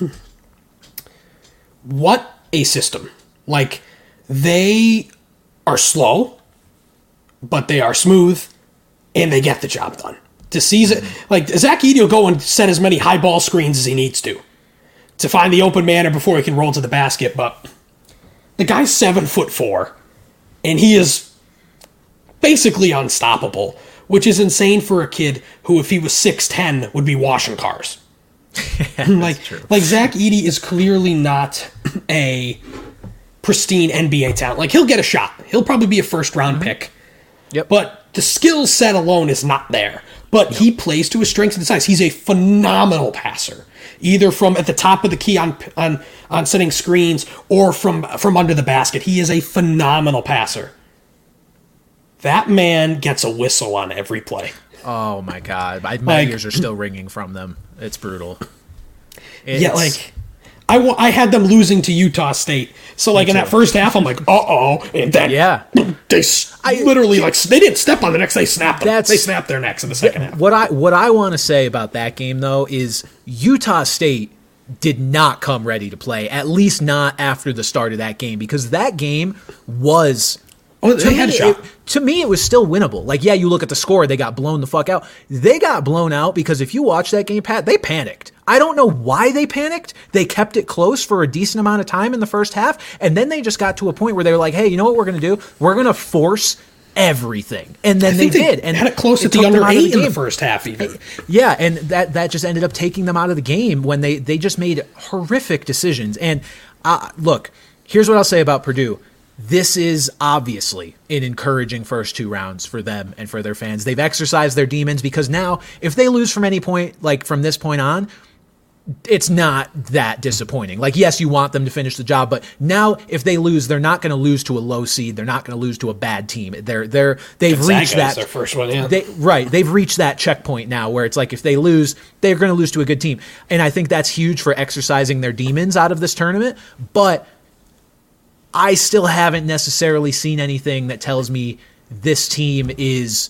What a system. Like, they are slow, but they are smooth, and they get the job done. To seize it, like, Zach Edey will go and set as many high ball screens as he needs to to find the open man before he can roll to the basket, but the guy's seven foot four, and he is basically unstoppable. Which is insane for a kid who, if he was six ten, would be washing cars. like, like Zach Edey is clearly not a pristine N B A talent. Like, he'll get a shot. He'll probably be a first-round mm-hmm. pick. Yep. But the skill set alone is not there. But yep. he plays to his strengths and size. He's a phenomenal passer, either from at the top of the key on on on setting screens or from from under the basket. He is a phenomenal passer. That man gets a whistle on every play. Oh my god, my, my like, ears are still ringing from them. It's brutal. It's, yeah, like I, w- I had them losing to Utah State. So like in that first half, I'm like, uh oh, and then yeah, they I, literally like they didn't step on the necks, they snapped them. That's, they snapped their necks in the second half. What I what I want to say about that game though is Utah State did not come ready to play, at least not after the start of that game, because that game was. Oh, they to, had me, a shot. It, to me, it was still winnable. Like, yeah, you look at the score, they got blown the fuck out. They got blown out because if you watch that game, Pat, they panicked. I don't know why they panicked. They kept it close for a decent amount of time in the first half, and then they just got to a point where they were like, hey, you know what we're going to do? We're going to force everything. And then they, they did. And had it close it at the under eight the in the first half even. Yeah, and that, that just ended up taking them out of the game when they, they just made horrific decisions. And uh, look, here's what I'll say about Purdue. This is obviously an encouraging first two rounds for them and for their fans. They've exercised their demons because now if they lose from any point, like from this point on, it's not that disappointing. Like, yes, you want them to finish the job, but now if they lose, they're not going to lose to a low seed. They're not going to lose to a bad team. They're they're they've Gonzaga reached that their first one, yeah. They, right, they've reached that checkpoint now where it's like if they lose, they're going to lose to a good team, and I think that's huge for exercising their demons out of this tournament. But I still haven't necessarily seen anything that tells me this team is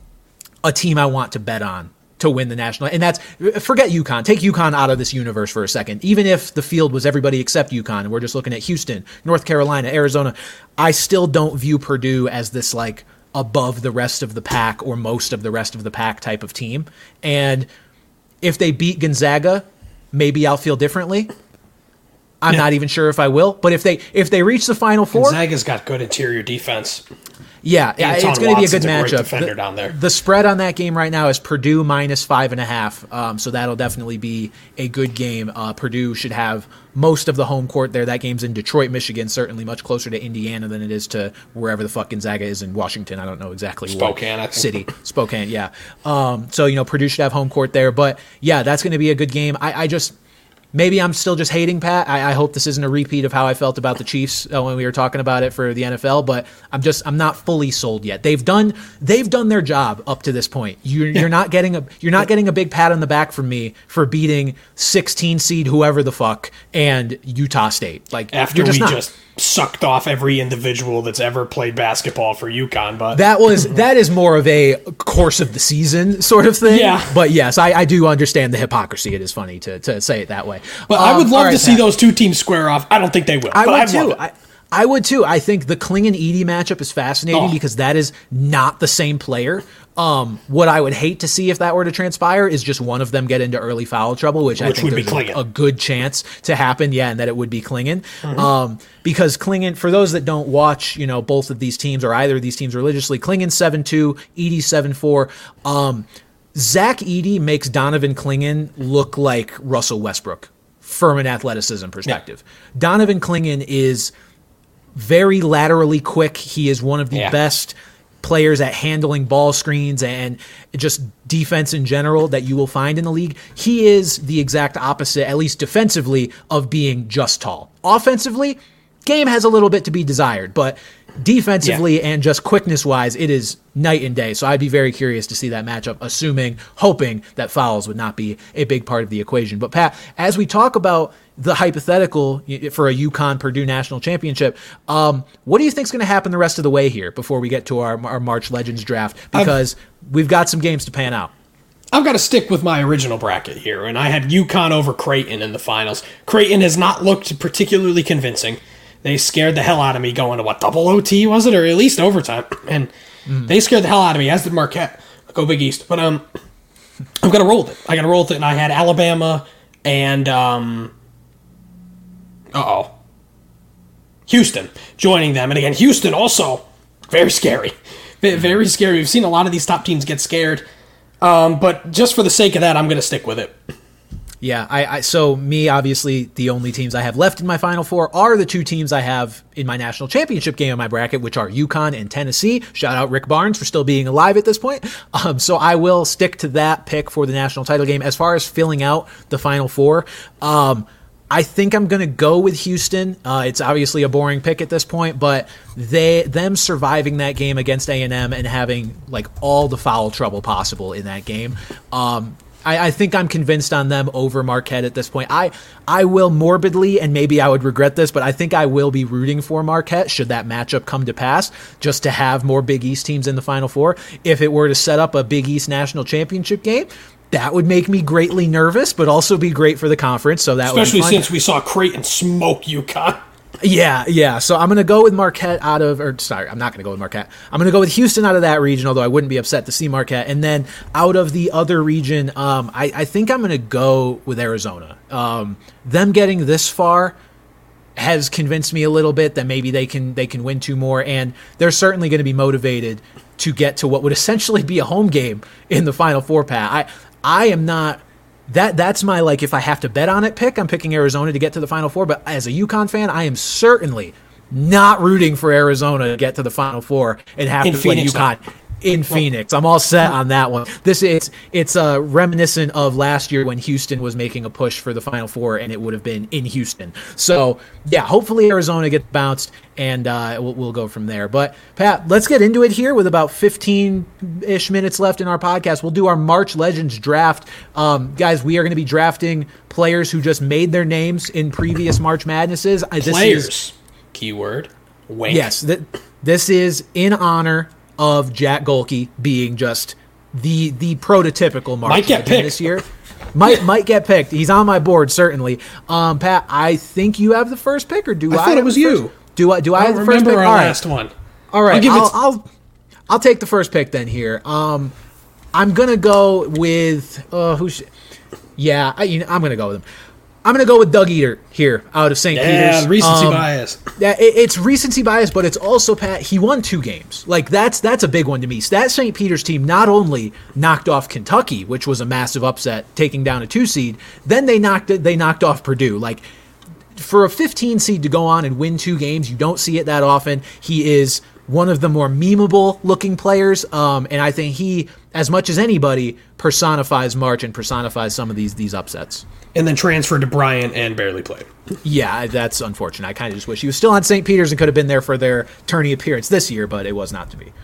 a team I want to bet on to win the national. And that's, forget UConn. Take UConn out of this universe for a second. Even if the field was everybody except UConn, and we're just looking at Houston, North Carolina, Arizona, I still don't view Purdue as this like above the rest of the pack or most of the rest of the pack type of team. And if they beat Gonzaga, maybe I'll feel differently. I'm yeah. not even sure if I will. But if they if they reach the Final Four, Gonzaga's got good interior defense. Yeah, yeah, it's going to be a good matchup. Defender the, down there. The spread on that game right now is Purdue minus five and a half. Um, so that'll definitely be a good game. Uh, Purdue should have most of the home court there. That game's in Detroit, Michigan, certainly much closer to Indiana than it is to wherever the fuck Gonzaga is in Washington. I don't know exactly Spokane, what city. Spokane, yeah. Um, so, you know, Purdue should have home court there. But, yeah, that's going to be a good game. I, I just... Maybe I'm still just hating Pat. I, I hope this isn't a repeat of how I felt about the Chiefs uh, when we were talking about it for the N F L. But I'm just I'm not fully sold yet. They've done they've done their job up to this point. You're, you're not getting a you're not getting a big pat on the back from me for beating sixteen seed whoever the fuck and Utah State. Like after just we not. just sucked off every individual that's ever played basketball for UConn. But that was that is more of a course of the season sort of thing. Yeah. But yes, I, I do understand the hypocrisy. It is funny to to say it that way. But um, I would love right, to see Pat. those two teams square off. I don't think they will. I but would I'd too. love it. I, I would too. I think the Klingon-Edey matchup is fascinating Oh. because that is not the same player. Um, what I would hate to see if that were to transpire is just one of them get into early foul trouble, which, Which I think would be there's a, Klingon. a good chance to happen. Yeah, and that it would be Klingon. Mm-hmm. Um, because Klingon, for those that don't watch, you know, both of these teams or either of these teams religiously, Klingon seven two, Edey seven four. Um, Zach Edey makes Donovan Klingon look like Russell Westbrook from an athleticism perspective. Yeah. Donovan Klingon is very laterally quick. He is one of the yeah. best players at handling ball screens and just defense in general that you will find in the league. He is the exact opposite, at least defensively, of being just tall. Offensively, game has a little bit to be desired, but defensively yeah. and just quickness-wise, it is night and day. So I'd be very curious to see that matchup, assuming, hoping that fouls would not be a big part of the equation. But Pat, as we talk about the hypothetical for a UConn Purdue national championship, um, what do you think is going to happen the rest of the way here before we get to our, our March Legends draft? Because I've, we've got some games to pan out. I've got to stick with my original bracket here, and I had UConn over Creighton in the finals. Creighton has not looked particularly convincing. They scared the hell out of me going to, what, double O T, was it? Or at least overtime. And mm. they scared the hell out of me, as did Marquette. Go Big East. But um, I've got to roll with it. I got to roll with it, and I had Alabama and, um, uh-oh, Houston joining them. And again, Houston also very scary. Very scary. We've seen a lot of these top teams get scared. Um, but just for the sake of that, I'm going to stick with it. Yeah, I, I so me, obviously, the only teams I have left in my Final Four are the two teams I have in my national championship game in my bracket, which are UConn and Tennessee. Shout out Rick Barnes for still being alive at this point. Um, so I will stick to that pick for the national title game. As far as filling out the Final Four, um, I think I'm going to go with Houston. Uh, it's obviously a boring pick at this point, but they them surviving that game against A and M and having like all the foul trouble possible in that game. Um, I, I think I'm convinced on them over Marquette at this point. I I will morbidly, and maybe I would regret this, but I think I will be rooting for Marquette should that matchup come to pass, just to have more Big East teams in the Final Four. If it were to set up a Big East national championship game, that would make me greatly nervous, but also be great for the conference. So that especially would be fun. Since we saw Creighton smoke UConn. Yeah, yeah. So I'm going to go with Marquette out of, or sorry, I'm not going to go with Marquette. I'm going to go with Houston out of that region, although I wouldn't be upset to see Marquette. And then out of the other region, um, I, I think I'm going to go with Arizona. Um, them getting this far has convinced me a little bit that maybe they can they can win two more, and they're certainly going to be motivated to get to what would essentially be a home game in the Final Four, Pat. I I am not. That that's my, like, if I have to bet on it pick, I'm picking Arizona to get to the Final Four. But as a UConn fan, I am certainly not rooting for Arizona to get to the Final Four and have In to play Phoenix, UConn. in Phoenix. I'm all set on that one. This it's it's uh, reminiscent of last year when Houston was making a push for the Final Four, and it would have been in Houston. So yeah, hopefully Arizona gets bounced, and uh, we'll, we'll go from there. But Pat, let's get into it here with about fifteen-ish minutes left in our podcast. We'll do our March Legends draft. Um, guys, we are going to be drafting players who just made their names in previous March Madnesses. Uh, this Players, is, keyword, wink. yes, th- this is in honor of Jack Golke being just the the prototypical March Might get Legend picked. this year. Might might get picked. He's on my board certainly. Um, Pat, I think you have the first pick, or do I? I thought have it was the you. first- Do I? Do I, I have don't the first remember pick? our All right. last one. All right, I'll give it I'll, to- I'll I'll take the first pick then here. Um, I'm gonna go with uh, who? Sh- yeah, I, you know, I'm gonna go with him. I'm gonna go with Doug Eater here out of Saint Yeah, Peter's. recency Um, bias. Yeah, it, it's recency bias, but it's also Pat. He won two games. Like that's that's a big one to me. So that Saint Peter's team not only knocked off Kentucky, which was a massive upset, taking down a two seed, then they knocked it. They knocked off Purdue. Like for a fifteen seed to go on and win two games, you don't see it that often. He is one of the more memeable looking players, um, and I think he, as much as anybody, personifies March and personifies some of these these upsets. And then transferred to Bryant and barely played. Yeah, that's unfortunate. I kind of just wish he was still on Saint Peter's and could have been there for their tourney appearance this year, but it was not to be.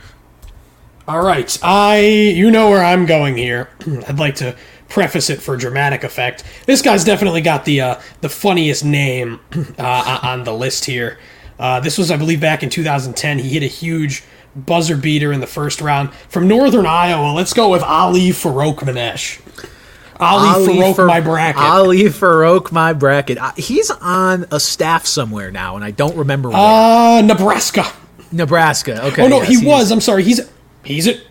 All right, I you know where I'm going here. I'd like to preface it for dramatic effect. This guy's definitely got the uh, the funniest name uh, on the list here. Uh, this was, I believe, back in two thousand ten. He hit a huge buzzer beater in the first round from Northern Iowa. Let's go with Ali Farokhmanesh. Ali, Ali Farouk Fer- my bracket. Ali Farouk my bracket. Uh, He's on a staff somewhere now, and I don't remember where. Uh, Nebraska. Nebraska. Okay. Oh no, yes, he he's- was. I'm sorry. He's he's at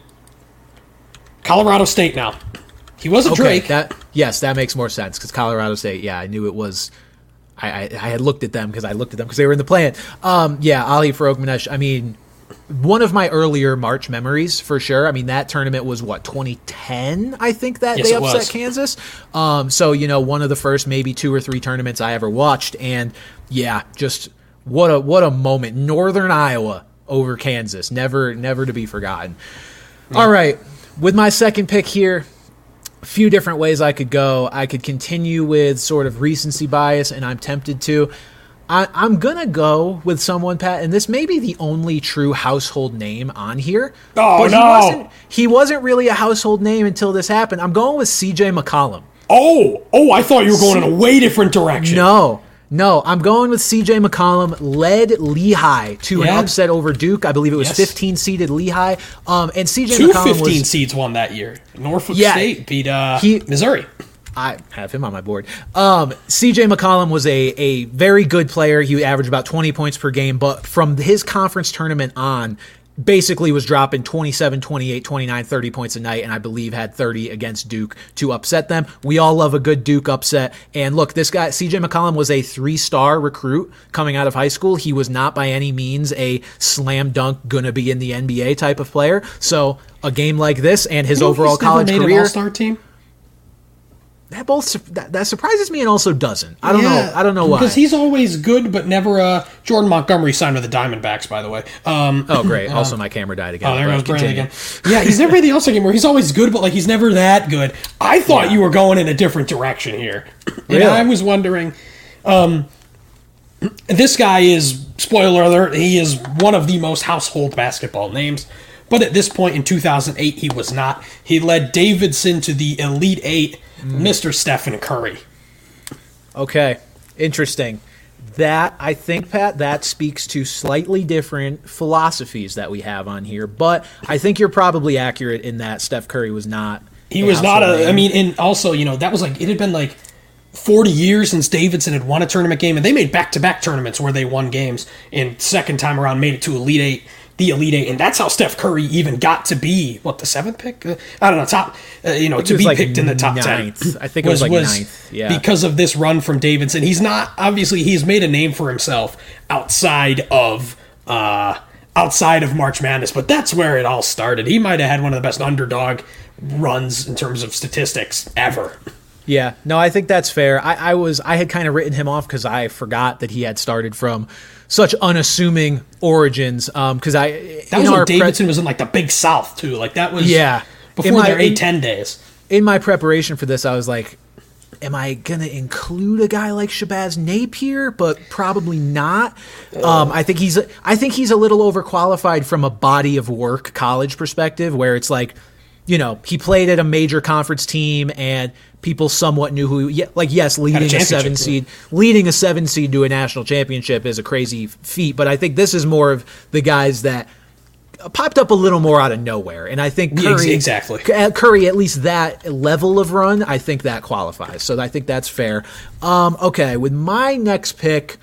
Colorado State now. He was at Okay, Drake. that yes, that makes more sense because Colorado State. Yeah, I knew it was. I, I, I had looked at them because I looked at them because they were in the plan. Um, yeah, Ali Farokhmanesh. I mean, one of my earlier March memories for sure. I mean, that tournament was what twenty ten. I think that Yes, they it upset was. Kansas. Um, so you know, one of the first maybe two or three tournaments I ever watched, and yeah, just what a what a moment. Northern Iowa over Kansas, never never to be forgotten. All right, with my second pick here. Few different ways I could go. I could continue with sort of recency bias, and I'm tempted to. I, I'm going to go with someone, Pat, and this may be the only true household name on here. Oh, but no. He wasn't, he wasn't really a household name until this happened. I'm going with C J McCollum. Oh, oh! I thought you were going in a way different direction. No, no, I'm going with C J McCollum. Led Lehigh to Yeah. an upset over Duke. I believe it was Yes. fifteen-seeded Lehigh. Um, and C J Two McCollum fifteen was... seeds won that year. Norfolk Yeah. State beat uh, He- Missouri. I have him on my board. Um, C J McCollum was a, a very good player. He averaged about twenty points per game, but from his conference tournament on, basically was dropping twenty-seven, twenty-eight, twenty-nine, thirty points a night, and I believe had thirty against Duke to upset them. We all love a good Duke upset. And look, this guy, C J McCollum, was a three-star recruit coming out of high school. He was not by any means a slam dunk, gonna be in the N B A type of player. So a game like this and his You know, overall he's never college made career... an all-star team. That both su- that, that surprises me and also doesn't. I don't know. I don't know why. Because he's always good, but never. Uh, Jordan Montgomery signed with the Diamondbacks, by the way. Um, Oh, great. Also, my camera died again. Oh, there but goes Brandon continue. again. Yeah, he's never made the All-Star game where he's always good, but like he's never that good. I thought Yeah. you were going in a different direction here, and Really? I was wondering. Um, this guy is, spoiler alert, he is one of the most household basketball names. But at this point in two thousand eight, he was not. He led Davidson to the Elite Eight, Mm. Mister Stephen Curry. Okay. Interesting. That, I think, Pat, that speaks to slightly different philosophies that we have on here. But I think you're probably accurate in that Steph Curry was not. He a was not household a. I name. mean, and also, you know, that was like it had been like forty years since Davidson had won a tournament game, and they made back-to-back tournaments where they won games, and second time around made it to Elite Eight, the Elite Eight, and that's how Steph Curry even got to be what the seventh pick. Uh, I don't know, top. Uh, you know, it to was be like picked in the top ninth. ten. I think it was like ninth, yeah. because of this run from Davidson. He's not obviously he's made a name for himself outside of. Uh, outside of March Madness, but that's where it all started. He might have had one of the best underdog runs in terms of statistics ever. Yeah, no, I think that's fair. I, I was I had kind of written him off because I forgot that he had started from such unassuming origins. Um, because I that was when Davidson pre- was in like the Big South too. Like that was yeah before my, their A ten days. In my preparation for this, I was like, am I gonna include a guy like Shabazz Napier? But probably not. Um, I think he's I think he's a little overqualified from a body of work college perspective, where it's like, you know, he played at a major conference team and people somewhat knew who he, like, yes, leading a, a seven seed, leading a seven seed to a national championship is a crazy feat. But I think this is more of the guys that popped up a little more out of nowhere. And I think Curry, exactly. Curry, at least that level of run, I think that qualifies. So I think that's fair. Um, okay. With my next pick,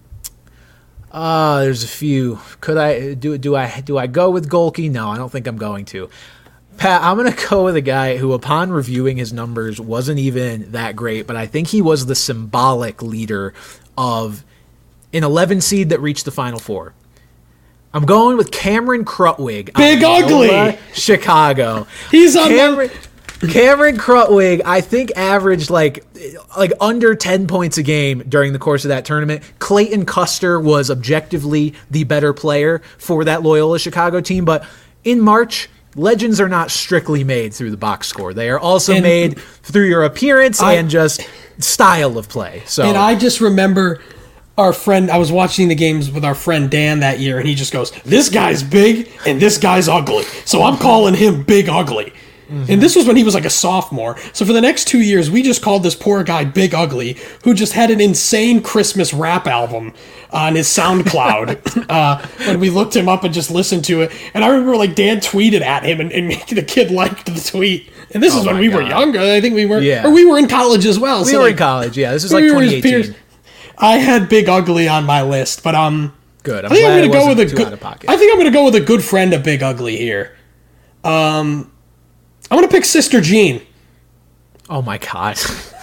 uh, there's a few. Could I do, do I, do I go with Golke? No, I don't think I'm going to. Pat, I'm going to go with a guy who, upon reviewing his numbers, wasn't even that great, but I think he was the symbolic leader of an eleven seed that reached the Final Four. I'm going with Cameron Krutwig. Big Ugly! Chicago. He's on Cameron, Cameron Krutwig, I think, averaged like like under ten points a game during the course of that tournament. Clayton Custer was objectively the better player for that Loyola Chicago team, but in March, legends are not strictly made through the box score. They are also and made through your appearance I, and just style of play. So, and I just remember our friend, I was watching the games with our friend Dan that year, and he just goes, this guy's big and this guy's ugly. So I'm calling him Big Ugly. Mm-hmm. And this was when he was like a sophomore. So for the next two years, we just called this poor guy Big Ugly, who just had an insane Christmas rap album on his SoundCloud. uh, when we looked him up and just listened to it. And I remember like Dan tweeted at him, and, and the kid liked the tweet. And this oh is when we God. were younger. I think we were, yeah. or we were in college as well. We so were like, in college, yeah. This was like we twenty eighteen. I had Big Ugly on my list, but um, good. I'm I think glad I'm gonna it go with a too good. out of pocket. I think I'm gonna go with a good friend of Big Ugly here. Um, I'm gonna pick Sister Jean. Oh my God.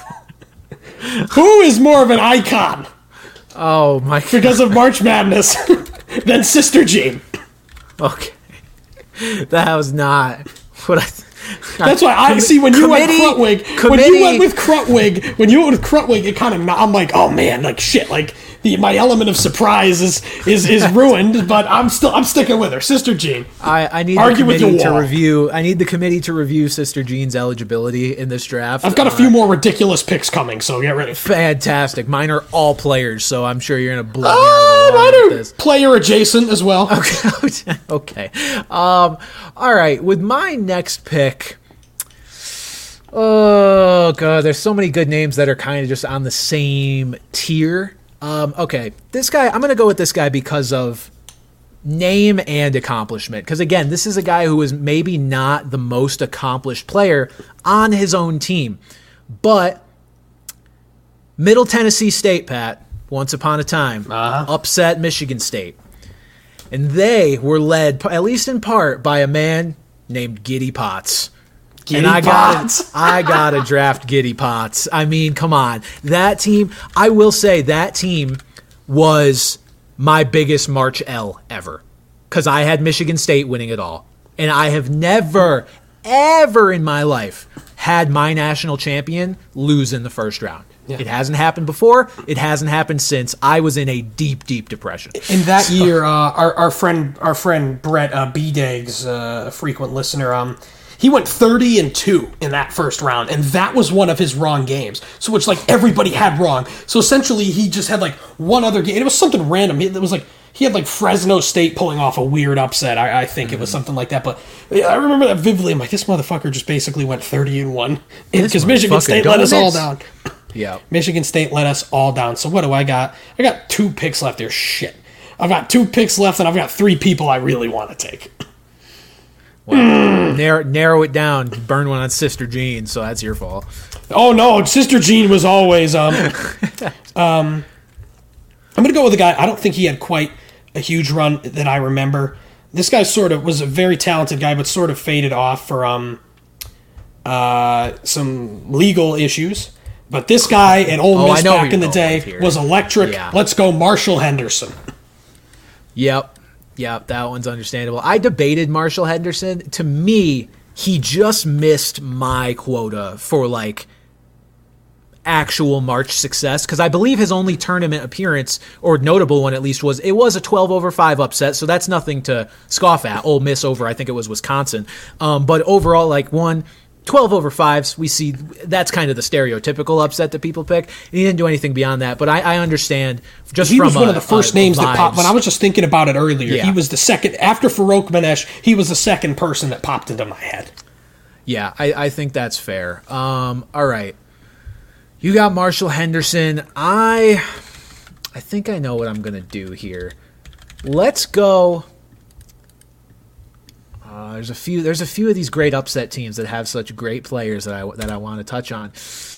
Who is more of an icon? Oh my God. Because of March Madness than Sister Jean. Okay, that was not what I. Th- That's why I see when you went Krutwig. When you went with Krutwig, when you went with Krutwig, it kind of I'm like, oh man, like shit, like the my element of surprise is is, is ruined. But I'm still I'm sticking with her, Sister Jean. I, I need Argue the committee with to wall. review. I need the committee to review Sister Jean's eligibility in this draft. I've got a few uh, more ridiculous picks coming, so get ready. Fantastic. Mine are all players, so I'm sure you're gonna blow me uh, out of the water with this. Player adjacent as well. Okay. okay. Um. All right. With my next pick. Oh, God, there's so many good names that are kind of just on the same tier. Um, okay, this guy, I'm going to go with this guy because of name and accomplishment. Because, again, this is a guy who is maybe not the most accomplished player on his own team. But Middle Tennessee State, Pat, once upon a time, uh-huh. upset Michigan State. And they were led, at least in part, by a man named Giddy Potts. Giddy and I Potts. got I got to draft Giddy Potts. I mean, come on. That team, I will say that team was my biggest March L ever. Because I had Michigan State winning it all. And I have never, ever in my life had my national champion lose in the first round. Yeah. It hasn't happened before. It hasn't happened since. I was in a deep, deep depression. In that so. year, uh, our, our friend our friend Brett uh, B-Dags, uh, a frequent listener, um, he went thirty and two in that first round, and that was one of his wrong games. So which like everybody had wrong. So essentially, he just had like one other game. It was something random. It was like he had like Fresno State pulling off a weird upset. I, I think mm-hmm. it was something like that. But I remember that vividly. I'm like, this motherfucker just basically went thirty and one because Michigan State let us all down. Yeah, Michigan State let us all down. So what do I got? I got two picks left there. Shit, I've got two picks left, and I've got three people I really want to take. Well, mm. narrow, narrow it down. Burn one on Sister Jean, so that's your fault. Oh no, Sister Jean was always. Um, um, I'm gonna go with a guy. I don't think he had quite a huge run that I remember. This guy sort of was a very talented guy, but sort of faded off for um, uh, some legal issues. But this guy at Ole Miss oh, back in the day was electric. Yeah. Let's go, Marshall Henderson. Yep. Yep, that one's understandable. I debated Marshall Henderson. To me, he just missed my quota for, like, actual March success, because I believe his only tournament appearance, or notable one at least, was it was a twelve over five upset, so that's nothing to scoff at. Ole Miss over, I think it was Wisconsin. Um, but overall, like one, twelve over fives, we see that's kind of the stereotypical upset that people pick. And he didn't do anything beyond that, but I, I understand just he from was one a, of the first a, names vibes. that popped. When I was just thinking about it earlier, Yeah. he was the second after Farouk Manesh. He was the second person that popped into my head. Yeah, I, I think that's fair. Um, all right. You got Marshall Henderson. I I think I know what I'm going to do here. Let's go. Uh, there's a few there's a few of these great upset teams that have such great players that I that I want to touch on.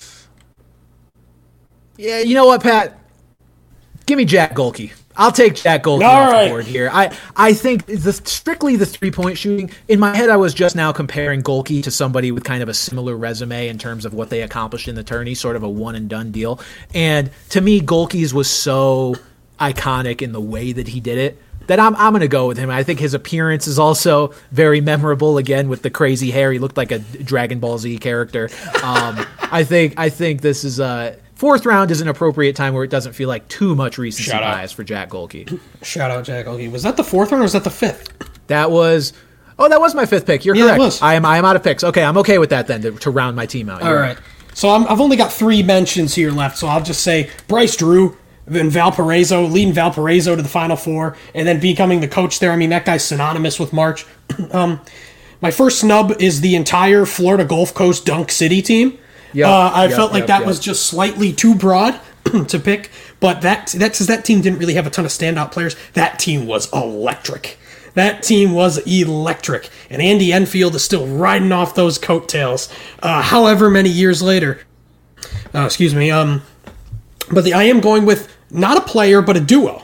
Yeah, you know what, Pat? Give me Jack Golke. I'll take Jack Golke All off right. the board here. I, I think the, strictly the three-point shooting, in my head I was just now comparing Golke to somebody with kind of a similar resume in terms of what they accomplished in the tourney, sort of a one-and-done deal. And to me, Golke's was so iconic in the way that he did it that I'm I'm going to go with him. I think his appearance is also very memorable, again, with the crazy hair. He looked like a Dragon Ball Z character. Um, I think I think this is a... Fourth round is an appropriate time where it doesn't feel like too much recency Shout out. bias for Jack Golke. Shout out Jack Golke. Was that the fourth one or was that the fifth? That was, oh, that was my fifth pick. You're Yeah, it correct. was. I am I am out of picks. Okay, I'm okay with that then to, to round my team out. All You're right. So I'm, I've only got three mentions here left, so I'll just say Bryce Drew and Valparaiso, leading Valparaiso to the Final Four, and then becoming the coach there. I mean, that guy's synonymous with March. um, my first snub is the entire Florida Gulf Coast Dunk City team. Yep, uh, I yep, felt like yep, that yep. was just slightly too broad to pick, but that that's that team didn't really have a ton of standout players. That team was electric. That team was electric, and Andy Enfield is still riding off those coattails. Uh, however many years later, uh, excuse me. Um, but the I am going with not a player, but a duo.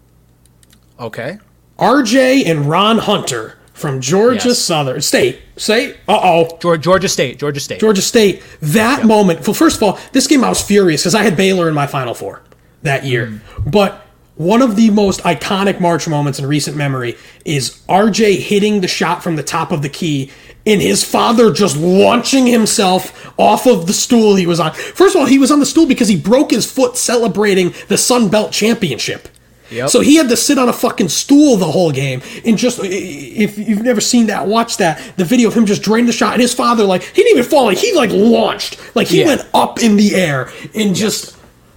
Okay. R J and Ron Hunter from Georgia Yes. Southern State. State. Uh oh. Georgia, Georgia State. Georgia State. Georgia State. That moment. Well, first of all, this game I was furious because I had Baylor in my Final Four that year. Mm. But one of the most iconic March moments in recent memory is R J hitting the shot from the top of the key and his father just launching himself off of the stool he was on. First of all, he was on the stool because he broke his foot celebrating the Sun Belt Championship. Yep. So he had to sit on a fucking stool the whole game. And just, if you've never seen that, watch that. The video of him just draining the shot. And his father, like, he didn't even fall. Like, he, like, launched. Like, he Yeah. went up in the air. And just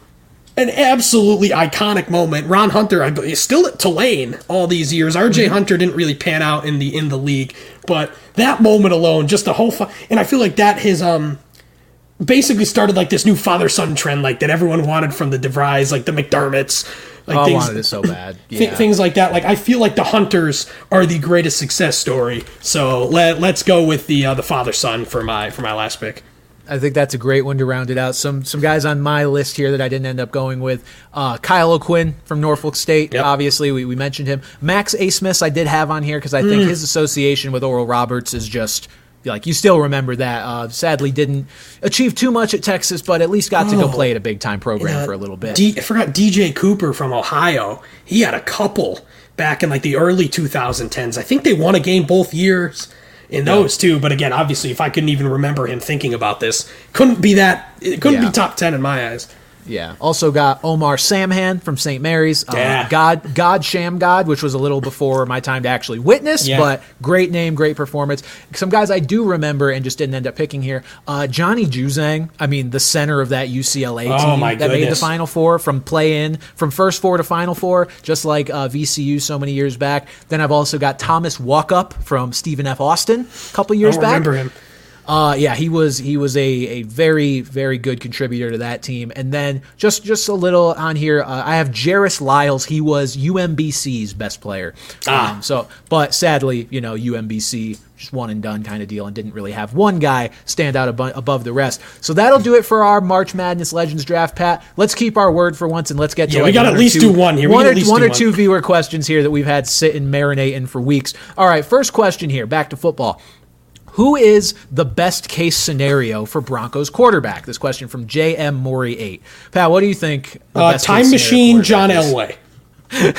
an absolutely iconic moment. Ron Hunter I believe, is still at Tulane all these years. R J Hunter didn't really pan out in the in the league. But that moment alone, just the whole... Fu- and I feel like that his... um. basically started like this new father-son trend, like that everyone wanted from the DeVries, like the McDermotts, like Oh, I things, wanted it so bad. thi- Yeah. things like that. Like I feel like the Hunters are the greatest success story. So let let's go with the uh, the father-son for my for my last pick. I think that's a great one to round it out. Some some guys on my list here that I didn't end up going with. Uh, Kyle O'Quinn from Norfolk State. Yep. Obviously, we, we mentioned him. Max Asmus I did have on here because I think Mm. his association with Oral Roberts is just... Like, you still remember that. Uh, sadly, didn't achieve too much at Texas, but at least got to go Oh. play at a big-time program Uh, for a little bit. D- I forgot D J Cooper from Ohio. He had a couple back in like the early twenty tens. I think they won a game both years in those too. But again, obviously, if I couldn't even remember him thinking about this, couldn't be that. It couldn't Yeah. be top ten in my eyes. Yeah. Also got Omar Samhan from Saint Mary's. Uh, Yeah. God, God Sham God, which was a little before my time to actually witness, Yeah. but great name, great performance. Some guys I do remember and just didn't end up picking here. Uh, Johnny Juzang, I mean, the center of that U C L A team Oh, my that made the goodness. Final Four from play-in, from first four to Final Four, just like uh, V C U so many years back. Then I've also got Thomas Walkup from Stephen F. Austin a couple years I don't back. remember him. Uh, yeah, he was he was a, a very very good contributor to that team. And then just just a little on here, uh, I have Jarris Lyles. He was U M B C's best player. Ah. Um, so, but sadly, you know, U M B C just one and done kind of deal, and didn't really have one guy stand out abo- above the rest. So that'll do it for our March Madness Legends draft, Pat. Let's keep our word for once and let's get to Yeah, we like gotta one at or least two- do one here. We One gotta or, at least one do or one. two viewer questions here that we've had sit and marinate in for weeks. All right, first question here. Back to football. Who is the best case scenario for Broncos quarterback? This question from J M Maury eight. Pat, what do you think? The Uh, best time case machine scenario John quarterback is? Elway.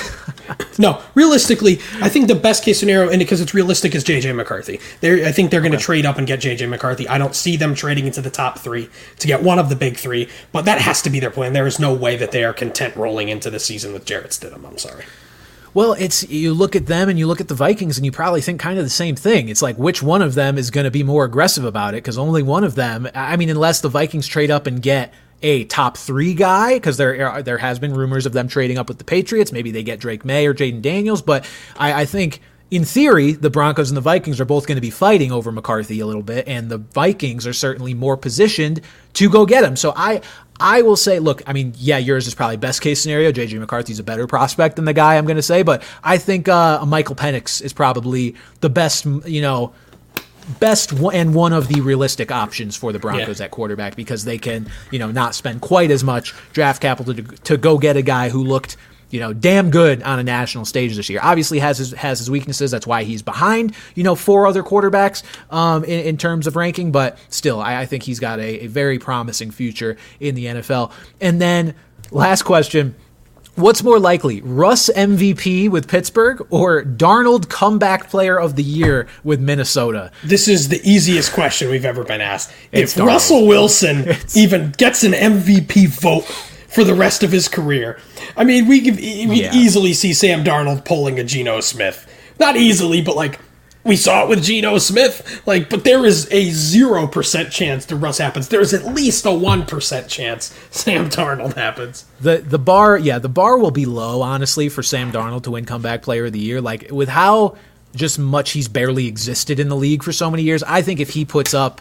No, realistically, I think the best case scenario, and because it's realistic, is J J McCarthy. They're, I think they're going to okay. trade up and get J J McCarthy. I don't see them trading into the top three to get one of the big three, but that has to be their plan. There is no way that they are content rolling into the season with Jarrett Stidham. I'm sorry. Well, it's you look at them and you look at the Vikings and you probably think kind of the same thing. It's like which one of them is going to be more aggressive about it, because only one of them, I mean, unless the Vikings trade up and get a top three guy, because there there has been rumors of them trading up with the Patriots. Maybe they get Drake May or Jaden Daniels, but I, I think in theory the Broncos and the Vikings are both going to be fighting over McCarthy a little bit, and the Vikings are certainly more positioned to go get him. So I I will say, look, I mean, yeah, yours is probably best case scenario. J J McCarthy's a better prospect than the guy I'm going to say, but I think uh, Michael Penix is probably the best, you know, best and one of the realistic options for the Broncos yeah. at quarterback, because they can, you know, not spend quite as much draft capital to, to go get a guy who looked, you know, damn good on a national stage this year. Obviously has his has his weaknesses. That's why he's behind, you know, four other quarterbacks um, in, in terms of ranking. But still, I, I think he's got a, a very promising future in the N F L. And then last question. What's more likely, Russ M V P with Pittsburgh or Darnold comeback player of the year with Minnesota? This is the easiest question we've ever been asked. It's if Darnold. Russell Wilson it's... even gets an M V P vote for the rest of his career, I mean, we could we yeah. easily see Sam Darnold pulling a Geno Smith. Not easily, but like we saw it with Geno Smith. Like, but there is a zero percent chance that Russ happens. There's at least a one percent chance Sam Darnold happens. The the bar, yeah, the bar will be low, honestly, for Sam Darnold to win comeback player of the year. Like, with how just much he's barely existed in the league for so many years, I think if he puts up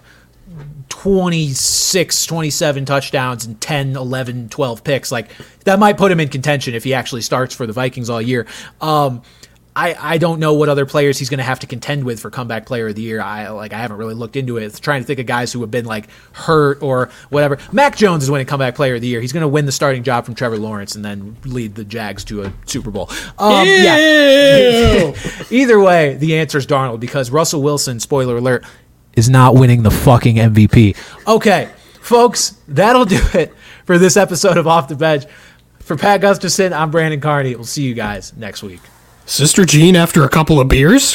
twenty-six, twenty-seven touchdowns and ten, eleven, twelve picks, like that might put him in contention if he actually starts for the Vikings all year. Um, I, I don't know what other players he's going to have to contend with for comeback player of the year. I like I haven't really looked into it. It's trying to think of guys who have been like hurt or whatever. Mac Jones is winning comeback player of the year. He's going to win the starting job from Trevor Lawrence and then lead the Jags to a Super Bowl. Um, yeah. Either way, the answer is Darnold, because Russell Wilson, spoiler alert, is not winning the fucking M V P. Okay, folks, that'll do it for this episode of Off the Bench. For Pat Gustafson, I'm Brandon Carney. We'll see you guys next week. Sister Jean after a couple of beers?